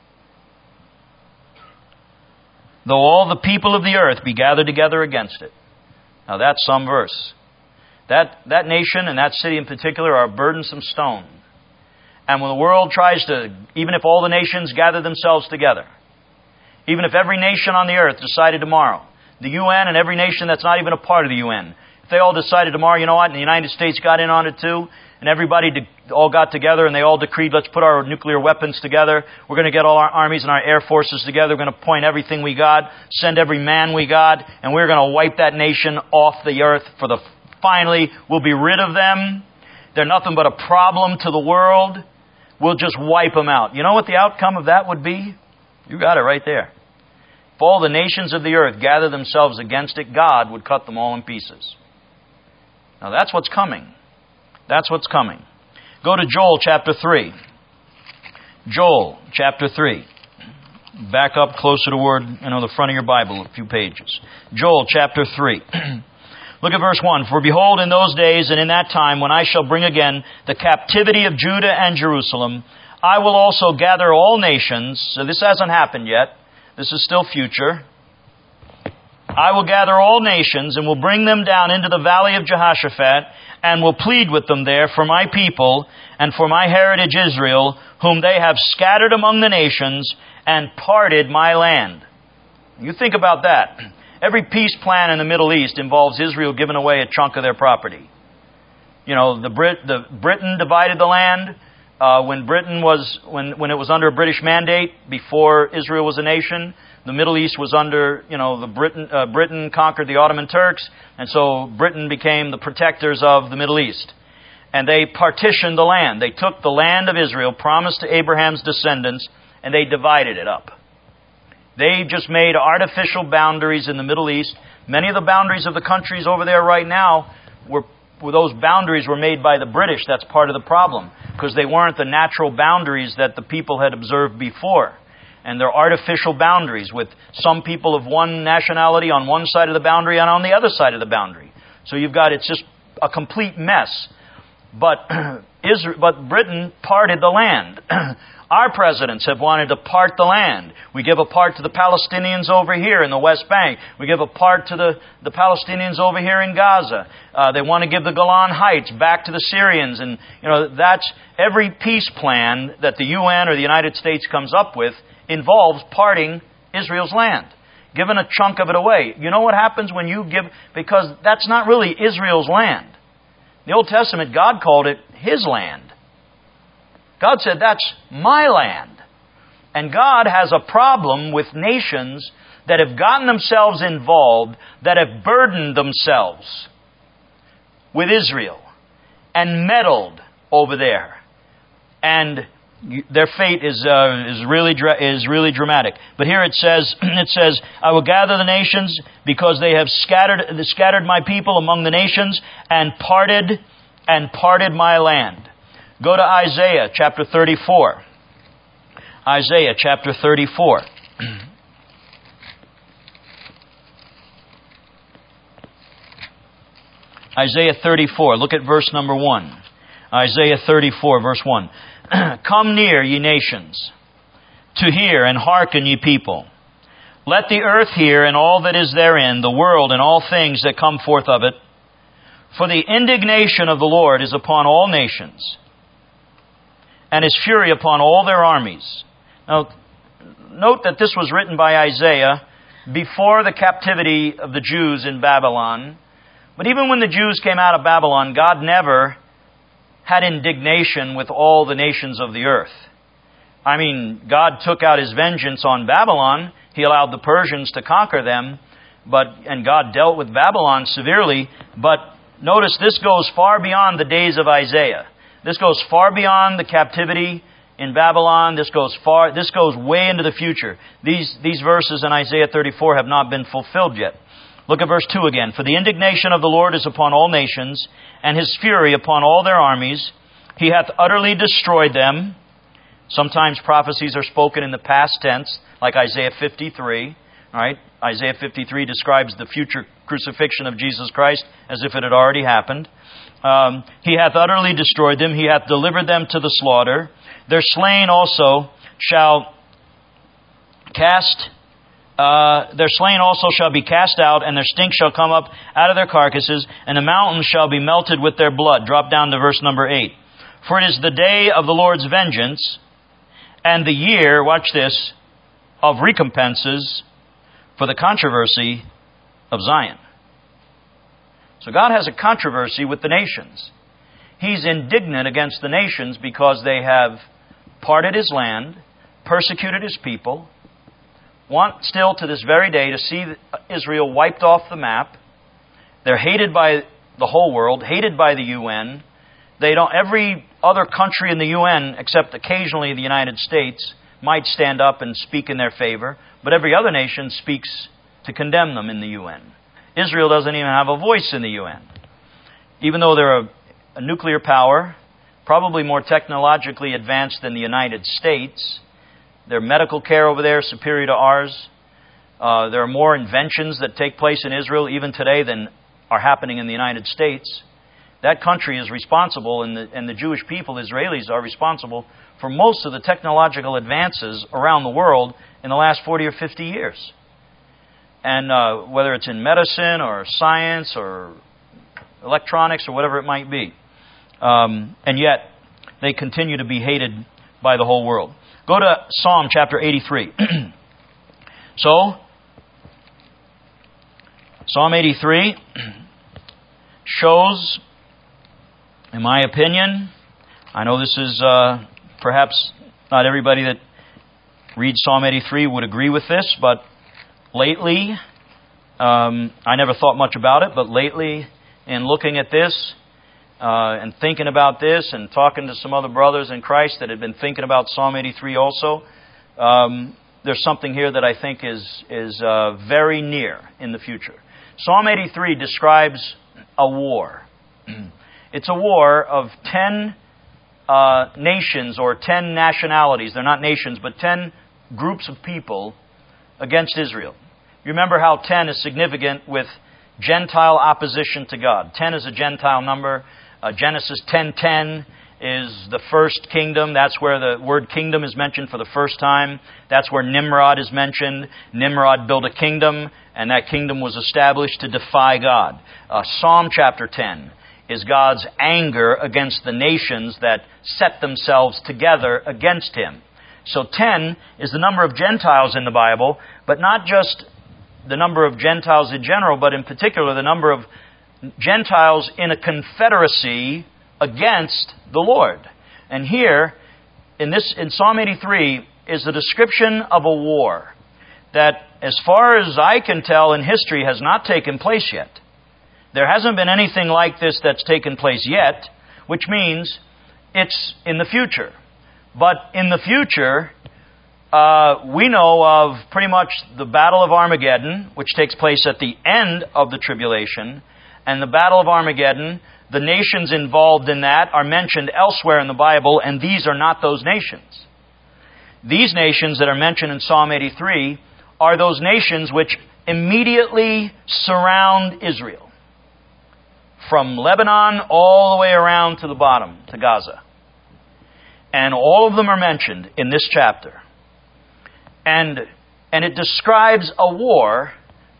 Speaker 1: Though all the people of the earth be gathered together against it. Now that's some verse. That nation and that city in particular are a burdensome stone. And when the world tries to, even if all the nations gather themselves together, even if every nation on the earth decided tomorrow, the UN and every nation that's not even a part of the UN, if they all decided tomorrow, and the United States got in on it too, and everybody all got together and they all decreed, let's put our nuclear weapons together. We're going to get all our armies and our air forces together. We're going to point everything we got, send every man we got, and we're going to wipe that nation off the earth finally, we'll be rid of them. They're nothing but a problem to the world. We'll just wipe them out. You know what the outcome of that would be? You got it right there. If all the nations of the earth gather themselves against it, God would cut them all in pieces. Now that's what's coming. That's what's coming. Go to Joel chapter 3. Joel chapter 3. Back up closer toward, the front of your Bible, a few pages. Joel chapter 3. Look at verse 1. For behold, in those days and in that time, when I shall bring again the captivity of Judah and Jerusalem, I will also gather all nations. So this hasn't happened yet. This is still future. I will gather all nations and will bring them down into the valley of Jehoshaphat and will plead with them there for my people and for my heritage Israel, whom they have scattered among the nations and parted my land. You think about that. Every peace plan in the Middle East involves Israel giving away a chunk of their property. Britain divided the land when it was under a British mandate before Israel was a nation. The Middle East was under, Britain conquered the Ottoman Turks, and so Britain became the protectors of the Middle East. And they partitioned the land. They took the land of Israel, promised to Abraham's descendants, and they divided it up. They just made artificial boundaries in the Middle East. Many of the boundaries of the countries over there right now were those boundaries were made by the British. That's part of the problem, because they weren't the natural boundaries that the people had observed before. And they're artificial boundaries with some people of one nationality on one side of the boundary and on the other side of the boundary. So it's just a complete mess. But Britain parted the land. Our presidents have wanted to part the land. We give a part to the Palestinians over here in the West Bank. We give a part to the Palestinians over here in Gaza. They want to give the Golan Heights back to the Syrians. And, that's every peace plan that the UN or the United States comes up with involves parting Israel's land, giving a chunk of it away. You know what happens when you give, because that's not really Israel's land. In the Old Testament, God called it His land. God said, that's my land. And God has a problem with nations that have gotten themselves involved, that have burdened themselves with Israel and meddled over there. And their fate is really dramatic. But here it says, I will gather the nations because they have scattered my people among the nations and parted my land. Go to Isaiah chapter 34. Isaiah chapter 34. Isaiah 34. Look at verse number 1. Isaiah 34, verse 1. Come near, ye nations, to hear, and hearken, ye people. Let the earth hear, and all that is therein, the world, and all things that come forth of it. For the indignation of the Lord is upon all nations, and His fury upon all their armies. Now, note that this was written by Isaiah before the captivity of the Jews in Babylon. But even when the Jews came out of Babylon, God never had indignation with all the nations of the earth. I mean, God took out His vengeance on Babylon. He allowed the Persians to conquer them, and God dealt with Babylon severely. But notice, this goes far beyond the days of Isaiah. This goes far beyond the captivity in Babylon. This goes way into the future. These verses in Isaiah 34 have not been fulfilled yet. Look at verse 2 again. For the indignation of the Lord is upon all nations, and His fury upon all their armies. He hath utterly destroyed them. Sometimes prophecies are spoken in the past tense, like Isaiah 53. Right? Isaiah 53 describes the future crucifixion of Jesus Christ as if it had already happened. He hath utterly destroyed them. He hath delivered them to the slaughter. Their slain also shall be cast out, and their stink shall come up out of their carcasses, and the mountains shall be melted with their blood. Drop down to verse number 8. For it is the day of the Lord's vengeance, and the year, watch this, of recompenses for the controversy of Zion. So God has a controversy with the nations. He's indignant against the nations because they have parted His land, persecuted His people, want still to this very day to see Israel wiped off the map. They're hated by the whole world, hated by the UN. Every other country in the UN, except occasionally the United States, might stand up and speak in their favor, but every other nation speaks to condemn them in the UN. Israel doesn't even have a voice in the UN. Even though they're a nuclear power, probably more technologically advanced than the United States, their medical care over there is superior to ours. There are more inventions that take place in Israel even today than are happening in the United States. That country is responsible, and the Jewish people, Israelis, are responsible for most of the technological advances around the world in the last 40 or 50 years. And whether it's in medicine or science or electronics or whatever it might be. And yet, they continue to be hated by the whole world. Go to Psalm chapter 83. So, Psalm 83 shows, in my opinion, I know this is perhaps not everybody that reads Psalm 83 would agree with this, but lately, I never thought much about it, but lately, in looking at this and thinking about this and talking to some other brothers in Christ that had been thinking about Psalm 83 also, there's something here that I think is very near in the future. Psalm 83 describes a war. It's a war of 10 nations or 10 nationalities. They're not nations, but 10 groups of people against Israel. You remember how 10 is significant with Gentile opposition to God. 10 is a Gentile number. Genesis 10:10 is the first kingdom. That's where the word kingdom is mentioned for the first time. That's where Nimrod is mentioned. Nimrod built a kingdom, and that kingdom was established to defy God. Psalm chapter 10 is God's anger against the nations that set themselves together against Him. So 10 is the number of Gentiles in the Bible, but not just the number of Gentiles in general, but in particular the number of Gentiles in a confederacy against the Lord. And here, in Psalm 83, is the description of a war that, as far as I can tell in history, has not taken place yet. There hasn't been anything like this that's taken place yet, which means it's in the future. But in the future, we know of pretty much the Battle of Armageddon, which takes place at the end of the tribulation. And the Battle of Armageddon, the nations involved in that are mentioned elsewhere in the Bible, and these are not those nations. These nations that are mentioned in Psalm 83 are those nations which immediately surround Israel, from Lebanon all the way around to the bottom, to Gaza. And all of them are mentioned in this chapter. And it describes a war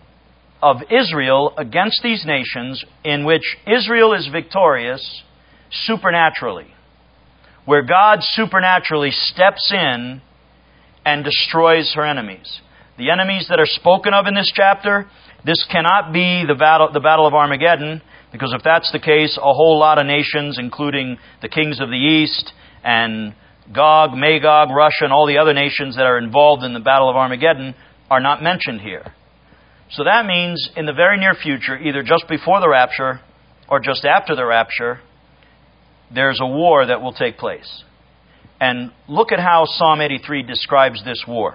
Speaker 1: of Israel against these nations in which Israel is victorious supernaturally, where God supernaturally steps in and destroys her enemies. The enemies that are spoken of in this chapter, this cannot be the battle of Armageddon, because if that's the case, a whole lot of nations, including the kings of the east and Gog, Magog, Russia, and all the other nations that are involved in the Battle of Armageddon, are not mentioned here. So that means in the very near future, either just before the rapture or just after the rapture, there's a war that will take place. And look at how Psalm 83 describes this war.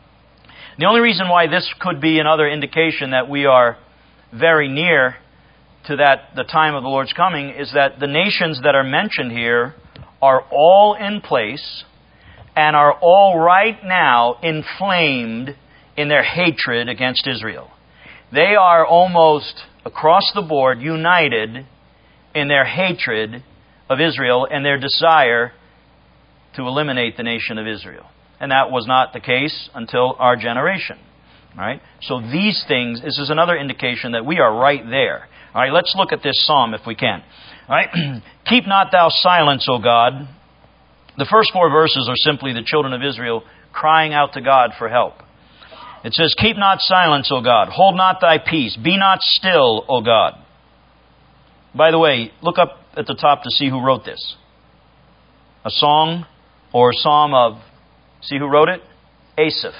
Speaker 1: The only reason why this could be another indication that we are very near to the time of the Lord's coming is that the nations that are mentioned here are all in place and are all right now inflamed in their hatred against Israel. They are almost across the board united in their hatred of Israel and their desire to eliminate the nation of Israel. And that was not the case until our generation. All right? So these things, this is another indication that we are right there. All right, let's look at this psalm if we can. All right, keep not thou silence, O God. The first 4 verses are simply the children of Israel crying out to God for help. It says, keep not silence, O God. Hold not thy peace. Be not still, O God. By the way, look up at the top to see who wrote this. A song or a psalm of, see who wrote it? Asaph.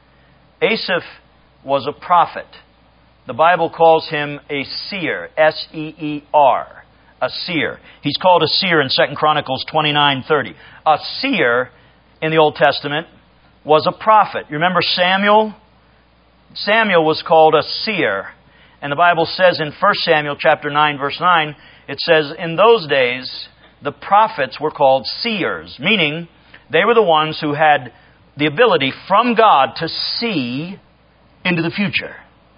Speaker 1: Asaph was a prophet. The Bible calls him a seer, S-E-E-R, a seer. He's called a seer in 2 Chronicles 29:30. A seer in the Old Testament was a prophet. You remember Samuel? Samuel was called a seer. And the Bible says in 1 Samuel chapter 9, verse 9, it says, in those days, the prophets were called seers, meaning they were the ones who had the ability from God to see into the future.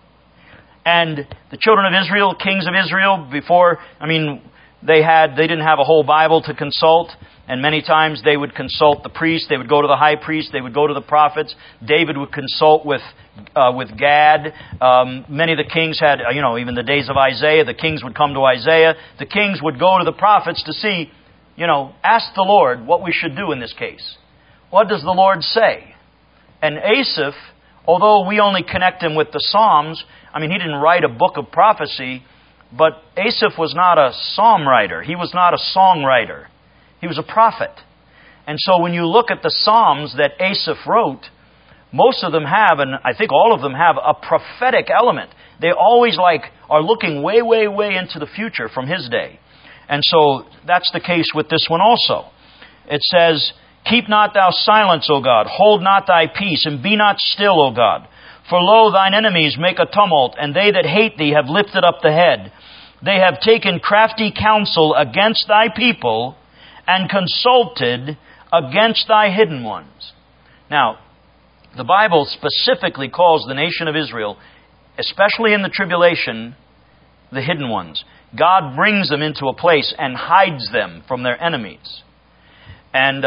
Speaker 1: And the children of Israel, kings of Israel, before, they didn't have a whole Bible to consult, and many times they would consult the priest, they would go to the high priest, they would go to the prophets. David would consult with Gad. Many of the kings had, even the days of Isaiah, the kings would come to Isaiah. The kings would go to the prophets to see, ask the Lord what we should do in this case. What does the Lord say? And Asaph, although we only connect him with the Psalms, he didn't write a book of prophecy, but Asaph was not a psalm writer. He was not a songwriter. He was a prophet. And so when you look at the Psalms that Asaph wrote, most of them have, and I think all of them have, a prophetic element. They always are looking way, way, way into the future from his day. And so that's the case with this one also. It says, keep not thou silence, O God. Hold not thy peace, and be not still, O God. For lo, thine enemies make a tumult, and they that hate thee have lifted up the head. They have taken crafty counsel against thy people and consulted against thy hidden ones. Now, the Bible specifically calls the nation of Israel, especially in the tribulation, the hidden ones. God brings them into a place and hides them from their enemies. And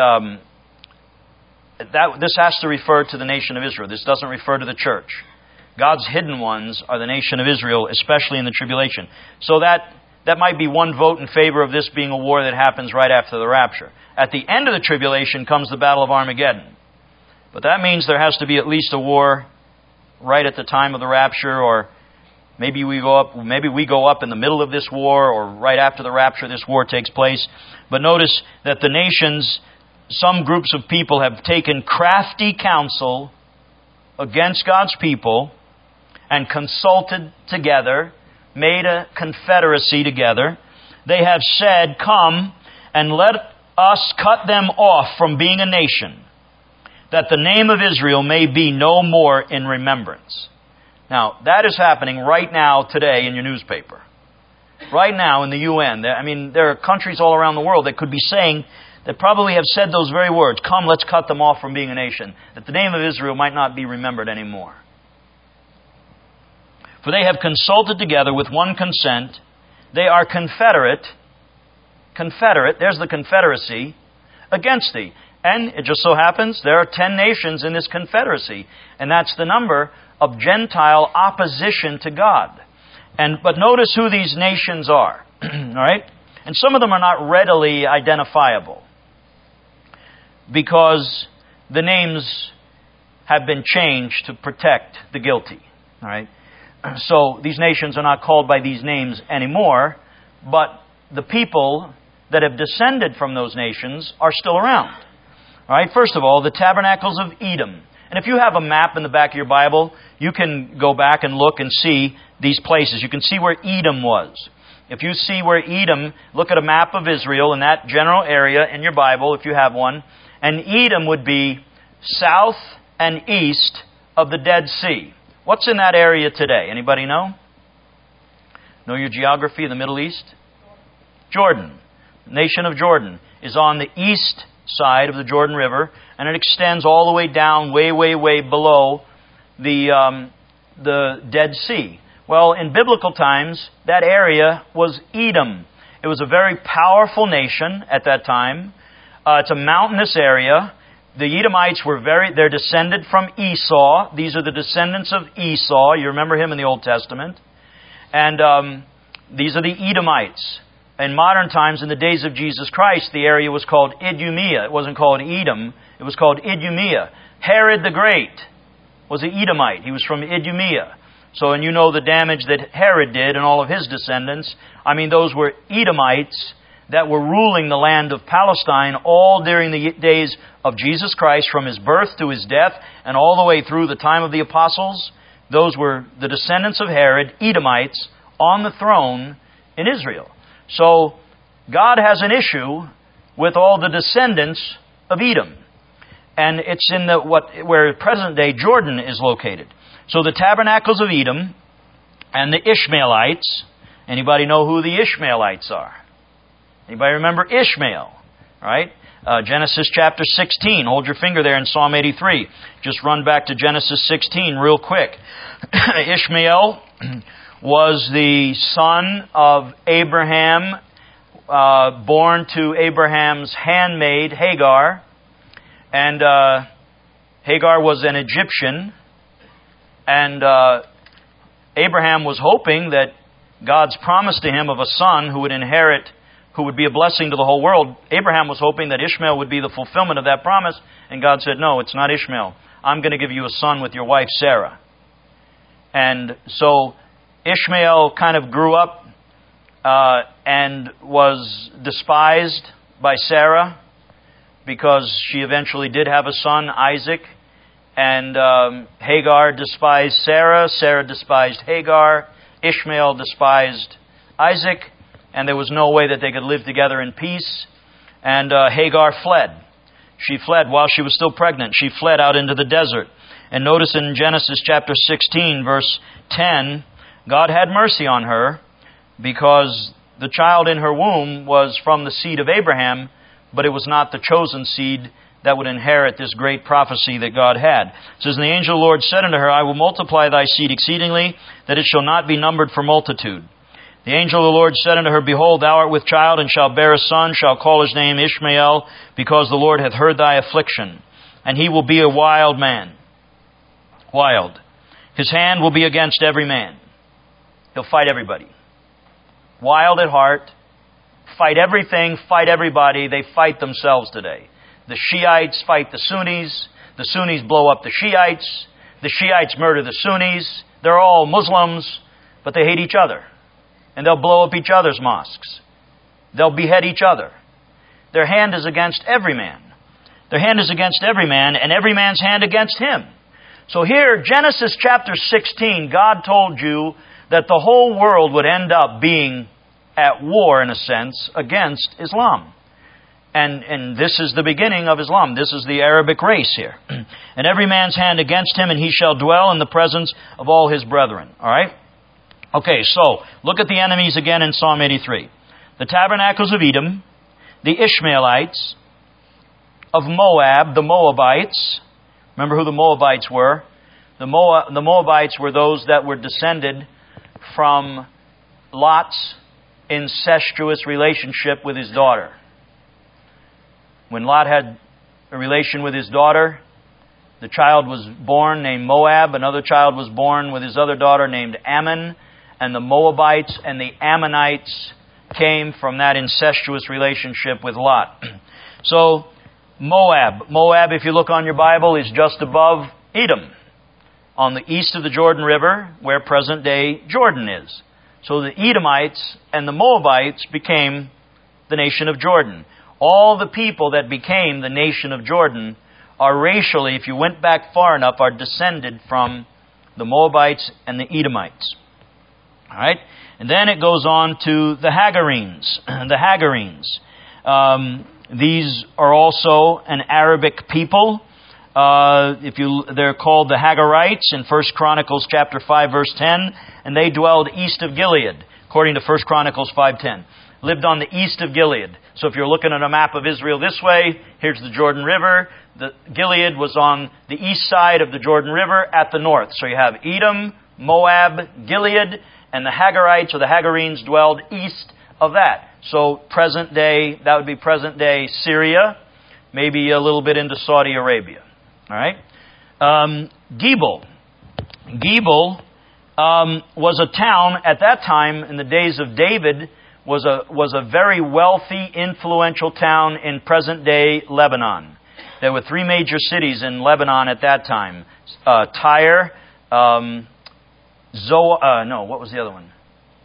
Speaker 1: this has to refer to the nation of Israel. This doesn't refer to the church. God's hidden ones are the nation of Israel, especially in the tribulation. So that might be one vote in favor of this being a war that happens right after the rapture. At the end of the tribulation comes the Battle of Armageddon. But that means there has to be at least a war right at the time of the rapture, or maybe we go up in the middle of this war, or right after the rapture this war takes place. But notice that the nations, some groups of people have taken crafty counsel against God's people and consulted together, made a confederacy together. They have said, "Come and let us cut them off from being a nation, that the name of Israel may be no more in remembrance." Now, that is happening right now today in your newspaper. Right now in the UN. There are countries all around the world that could be saying, that probably have said those very words, "Come, let's cut them off from being a nation, that the name of Israel might not be remembered anymore." For they have consulted together with one consent. They are confederate, there's the confederacy, against thee. And it just so happens there are 10 nations in this confederacy. And that's the number of Gentile opposition to God. But notice who these nations are. All right? And some of them are not readily identifiable, because the names have been changed to protect the guilty. All right? So these nations are not called by these names anymore, but the people that have descended from those nations are still around. All right? First of all, the tabernacles of Edom. And if you have a map in the back of your Bible, you can go back and look and see these places. You can see where Edom was. If you see where Edom, look at a map of Israel in that general area in your Bible, if you have one, and Edom would be south and east of the Dead Sea. What's in that area today? Anybody know? Know your geography of the Middle East? Jordan. The nation of Jordan is on the east side of the Jordan River, and it extends all the way down, way below the Dead Sea. Well, in biblical times, that area was Edom. It was a very powerful nation at that time. It's a mountainous area. The Edomites they're descended from Esau. These are the descendants of Esau. You remember him in the Old Testament. And these are the Edomites. In modern times, in the days of Jesus Christ, the area was called Idumea. It wasn't called Edom. It was called Idumea. Herod the Great was an Edomite. He was from Idumea. So, and you know the damage that Herod did and all of his descendants. Those were Edomites that were ruling the land of Palestine all during the days of Jesus Christ, from His birth to His death and all the way through the time of the apostles. Those were the descendants of Herod, Edomites, on the throne in Israel. So, God has an issue with all the descendants of Edom. And it's in where present-day Jordan is located. So the tabernacles of Edom and the Ishmaelites. Anybody know who the Ishmaelites are? Anybody remember Ishmael? Right? Genesis chapter 16. Hold your finger there in Psalm 83. Just run back to Genesis 16 real quick. Ishmael was the son of Abraham, born to Abraham's handmaid, Hagar. And Hagar was an Egyptian. And Abraham was hoping that God's promise to him of a son who would inherit, who would be a blessing to the whole world. Abraham was hoping that Ishmael would be the fulfillment of that promise. And God said, "No, it's not Ishmael. I'm going to give you a son with your wife Sarah." And so Ishmael kind of grew up and was despised by Sarah, because she eventually did have a son, Isaac. And Hagar despised Sarah. Sarah despised Hagar. Ishmael despised Isaac. And there was no way that they could live together in peace. And Hagar fled. She fled while she was still pregnant. She fled out into the desert. And notice in Genesis chapter 16, verse 10, God had mercy on her. because the child in her womb was from the seed of Abraham, but it was not the chosen seed that would inherit this great prophecy that God had. It says, and the angel of the Lord said unto her, I will multiply thy seed exceedingly, that it shall not be numbered for multitude. The angel of the Lord said unto her, Behold, thou art with child, and shalt bear a son, shalt call his name Ishmael, because the Lord hath heard thy affliction. And he will be a wild man. Wild. His hand will be against every man. He'll fight everybody. Wild at heart. Fight everything, fight everybody. They fight themselves today. The Shiites fight the Sunnis. The Sunnis blow up the Shiites. The Shiites murder the Sunnis. They're all Muslims, but they hate each other. And they'll blow up each other's mosques. They'll behead each other. Their hand is against every man. Their hand is against every man, and every man's hand against him. So here, Genesis chapter 16, God told you that the whole world would end up being at war, in a sense, against Islam. And this is the beginning of Islam. This is the Arabic race here. And every man's hand against him, and he shall dwell in the presence of all his brethren. All right? Okay, so look at the enemies again in Psalm 83. The tabernacles of Edom, the Ishmaelites, of Moab, the Moabites. Remember who the Moabites were? The Moabites were those that were descended from Lot's incestuous relationship with his daughter. When Lot had a relation with his daughter, the child was born named Moab. Another child was born with his other daughter named Ammon. And the Moabites and the Ammonites came from that incestuous relationship with Lot. So, Moab, if you look on your Bible, is just above Edom, on the east of the Jordan River, where present-day Jordan is. So the Edomites and the Moabites became the nation of Jordan. All the people that became the nation of Jordan are racially, if you went back far enough, are descended from the Moabites and the Edomites. All right? And then it goes on to the Hagarenes. The Hagarenes. These are also an Arabic people. They're called the Hagarites in 1 Chronicles chapter 5, verse 10, and they dwelled east of Gilead, according to 1 Chronicles 5:10. Lived on the east of Gilead. So if you're looking at a map of Israel this way, here's the Jordan River. The Gilead was on the east side of the Jordan River at the north. So you have Edom, Moab, Gilead, and the Hagarites or the Hagarenes dwelled east of that. So present day, that would be present day Syria, maybe a little bit into Saudi Arabia. All right? Gebal. Gebal was a town at that time in the days of David, was a very wealthy, influential town in present day Lebanon. There were three major cities in Lebanon at that time. Tyre, what was the other one?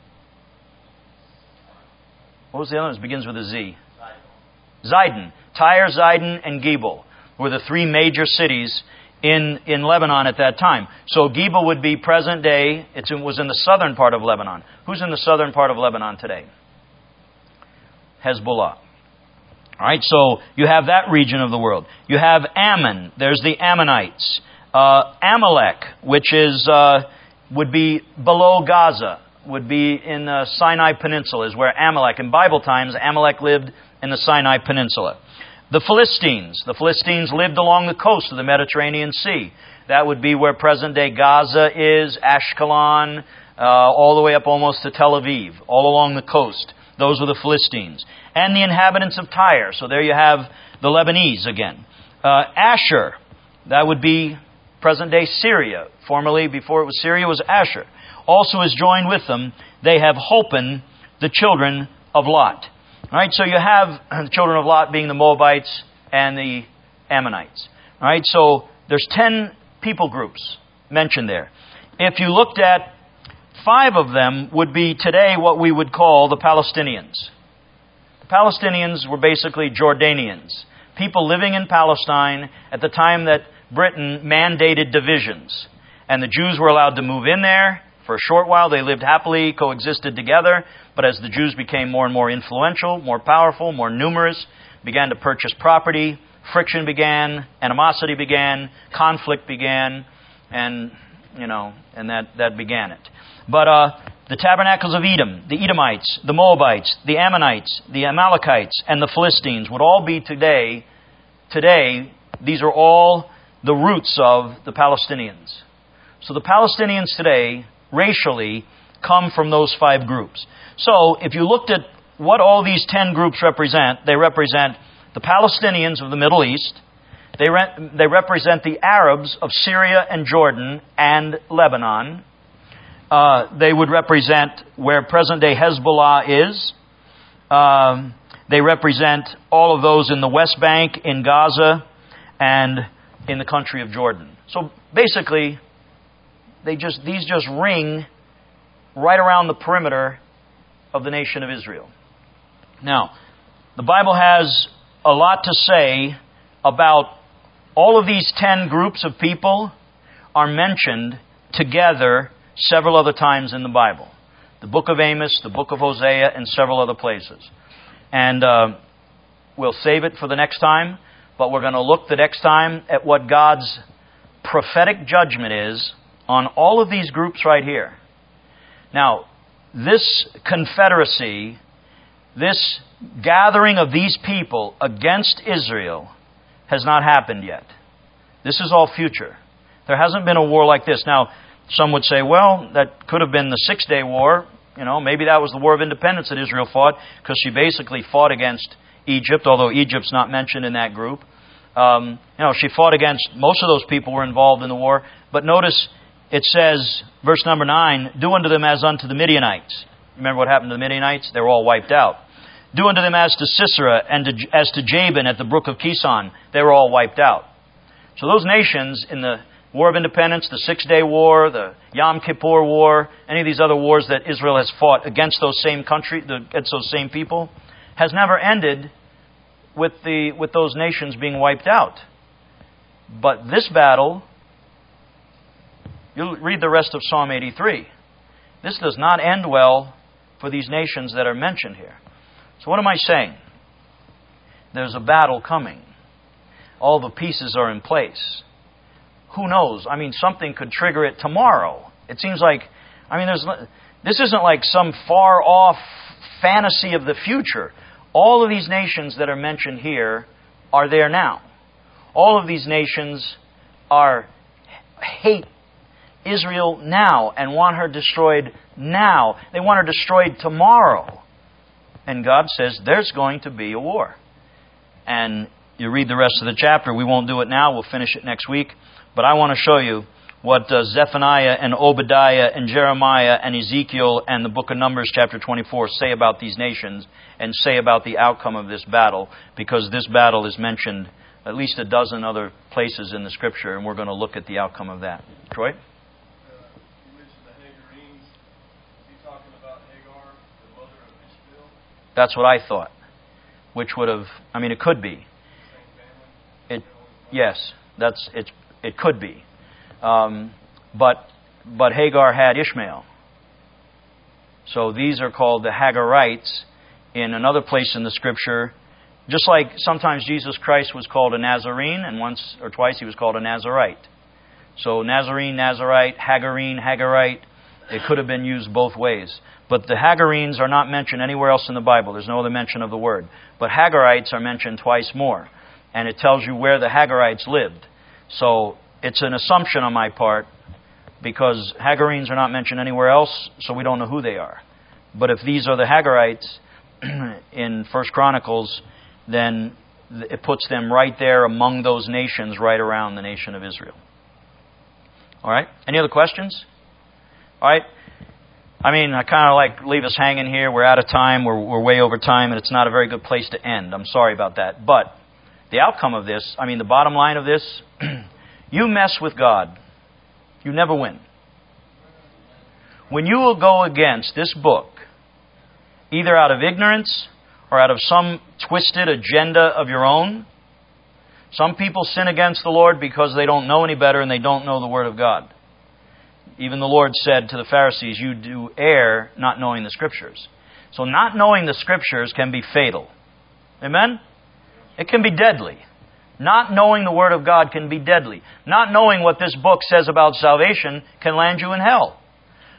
Speaker 1: What was the other one? It begins with a Z. Zidon. Tyre, Zidon, and Gebal were the three major cities in Lebanon at that time. So Gebal would be present day. It was in the southern part of Lebanon. Who's in the southern part of Lebanon today? Hezbollah. All right, so you have that region of the world. You have Ammon. There's the Ammonites. Amalek, which would be below Gaza, would be in the Sinai Peninsula, is where Amalek, in Bible times, Amalek lived in the Sinai Peninsula. The Philistines. The Philistines lived along the coast of the Mediterranean Sea. That would be where present-day Gaza is, Ashkelon, all the way up almost to Tel Aviv, all along the coast. Those were the Philistines. And the inhabitants of Tyre. So there you have the Lebanese again. Asher, that would be present-day Syria. Formerly, before it was Syria, was Asher. Also is joined with them. They have Hopan, the children of Lot. All right, so you have the children of Lot being the Moabites and the Ammonites. All right, so there's 10 people groups mentioned there. If you looked at 5 of them would be today what we would call the Palestinians. The Palestinians were basically Jordanians, people living in Palestine at the time that Britain mandated divisions. And the Jews were allowed to move in there. For a short while, they lived happily, coexisted together. But as the Jews became more and more influential, more powerful, more numerous, began to purchase property, friction began, animosity began, conflict began, and that began it. But the tabernacles of Edom, the Edomites, the Moabites, the Ammonites, the Amalekites, and the Philistines would all be today. Today, these are all the roots of the Palestinians. So the Palestinians today, racially, come from those 5 groups. So if you looked at what all these 10 groups represent, they represent the Palestinians of the Middle East. They represent the Arabs of Syria and Jordan and Lebanon. They would represent where present-day Hezbollah is. They represent all of those in the West Bank, in Gaza, and in the country of Jordan. So basically, these just ring right around the perimeter of the nation of Israel. Now, the Bible has a lot to say about all of these 10 groups of people are mentioned together several other times in the Bible. The book of Amos, the book of Hosea, and several other places. And we'll save it for the next time, but we're going to look the next time at what God's prophetic judgment is on all of these groups right here. Now, this confederacy, this gathering of these people against Israel has not happened yet. This is all future. There hasn't been a war like this. Now, some would say, well, that could have been the 6-Day War. You know, maybe that was the War of Independence that Israel fought, because she basically fought against Egypt, although Egypt's not mentioned in that group. She fought against, most of those people were involved in the war. But notice, it says, verse number 9, do unto them as unto the Midianites. Remember what happened to the Midianites? They were all wiped out. Do unto them as to Sisera and as to Jabin at the brook of Kison. They were all wiped out. So those nations in the War of Independence, the 6-Day War, the Yom Kippur War, any of these other wars that Israel has fought against those same against those same people, has never ended with those nations being wiped out. But this battle, you'll read the rest of Psalm 83. This does not end well for these nations that are mentioned here. So what am I saying? There's a battle coming. All the pieces are in place. Who knows? I mean, something could trigger it tomorrow. It seems like, this isn't like some far-off fantasy of the future. All of these nations that are mentioned here are there now. All of these nations hate Israel now and want her destroyed now. They want her destroyed tomorrow. And God says there's going to be a war. And you read the rest of the chapter. We won't do it now. We'll finish it next week. But I want to show you what Zephaniah and Obadiah and Jeremiah and Ezekiel and the book of Numbers chapter 24 say about these nations and say about the outcome of this battle, because this battle is mentioned at least a dozen other places in the Scripture, and we're going to look at the outcome of that. Troy?
Speaker 2: You mentioned the Hagarines. Is he talking about Hagar, the mother of Ishmael?
Speaker 1: That's what I thought. Which would have, it could be.
Speaker 2: Same family?
Speaker 1: Yes, it could be. But Hagar had Ishmael. So these are called the Hagarites in another place in the Scripture. Just like sometimes Jesus Christ was called a Nazarene, and once or twice he was called a Nazarite. So Nazarene, Nazarite, Hagarine, Hagarite, it could have been used both ways. But the Hagarines are not mentioned anywhere else in the Bible. There's no other mention of the word. But Hagarites are mentioned twice more. And it tells you where the Hagarites lived. So it's an assumption on my part, because Hagarines are not mentioned anywhere else, so we don't know who they are. But if these are the Hagarites in 1 Chronicles, then it puts them right there among those nations right around the nation of Israel. All right? Any other questions? All right? I kind of leave us hanging here. We're out of time. We're way over time, and it's not a very good place to end. I'm sorry about that. But the outcome of this, the bottom line of this, you mess with God, you never win. When you will go against this book, either out of ignorance or out of some twisted agenda of your own, some people sin against the Lord because they don't know any better and they don't know the Word of God. Even the Lord said to the Pharisees, you do err not knowing the Scriptures. So not knowing the Scriptures can be fatal. Amen? It can be deadly. Not knowing the Word of God can be deadly. Not knowing what this book says about salvation can land you in hell.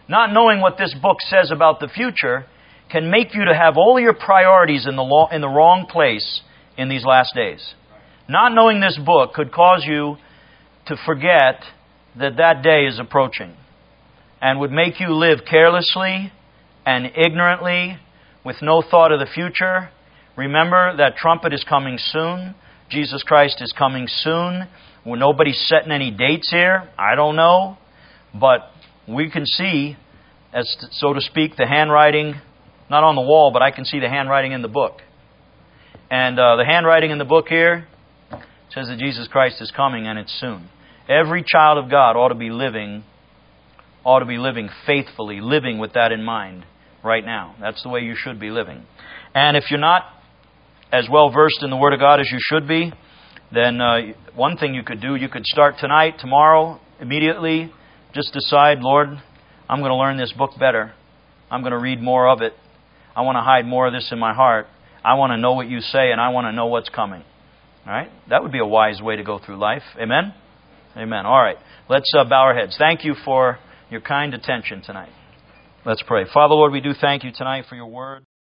Speaker 1: not knowing what this book says about the future can make you to have all your priorities in the wrong place in these last days. Not knowing this book could cause you to forget that that day is approaching and would make you live carelessly and ignorantly with no thought of the future. Remember, that trumpet is coming soon. Jesus Christ is coming soon. Well, nobody's setting any dates here. I don't know. But we can see, as so to speak, the handwriting, not on the wall, but I can see the handwriting in the book. And the handwriting in the book here says that Jesus Christ is coming, and it's soon. Every child of God ought to be living faithfully, living with that in mind right now. That's the way you should be living. And if you're not as well versed in the Word of God as you should be, then one thing you could do, you could start tonight, tomorrow, immediately, just decide, Lord, I'm going to learn this book better. I'm going to read more of it. I want to hide more of this in my heart. I want to know what you say, and I want to know what's coming. All right? That would be a wise way to go through life. Amen? Amen. All right. Let's bow our heads. Thank you for your kind attention tonight. Let's pray. Father, Lord, we do thank you tonight for your word.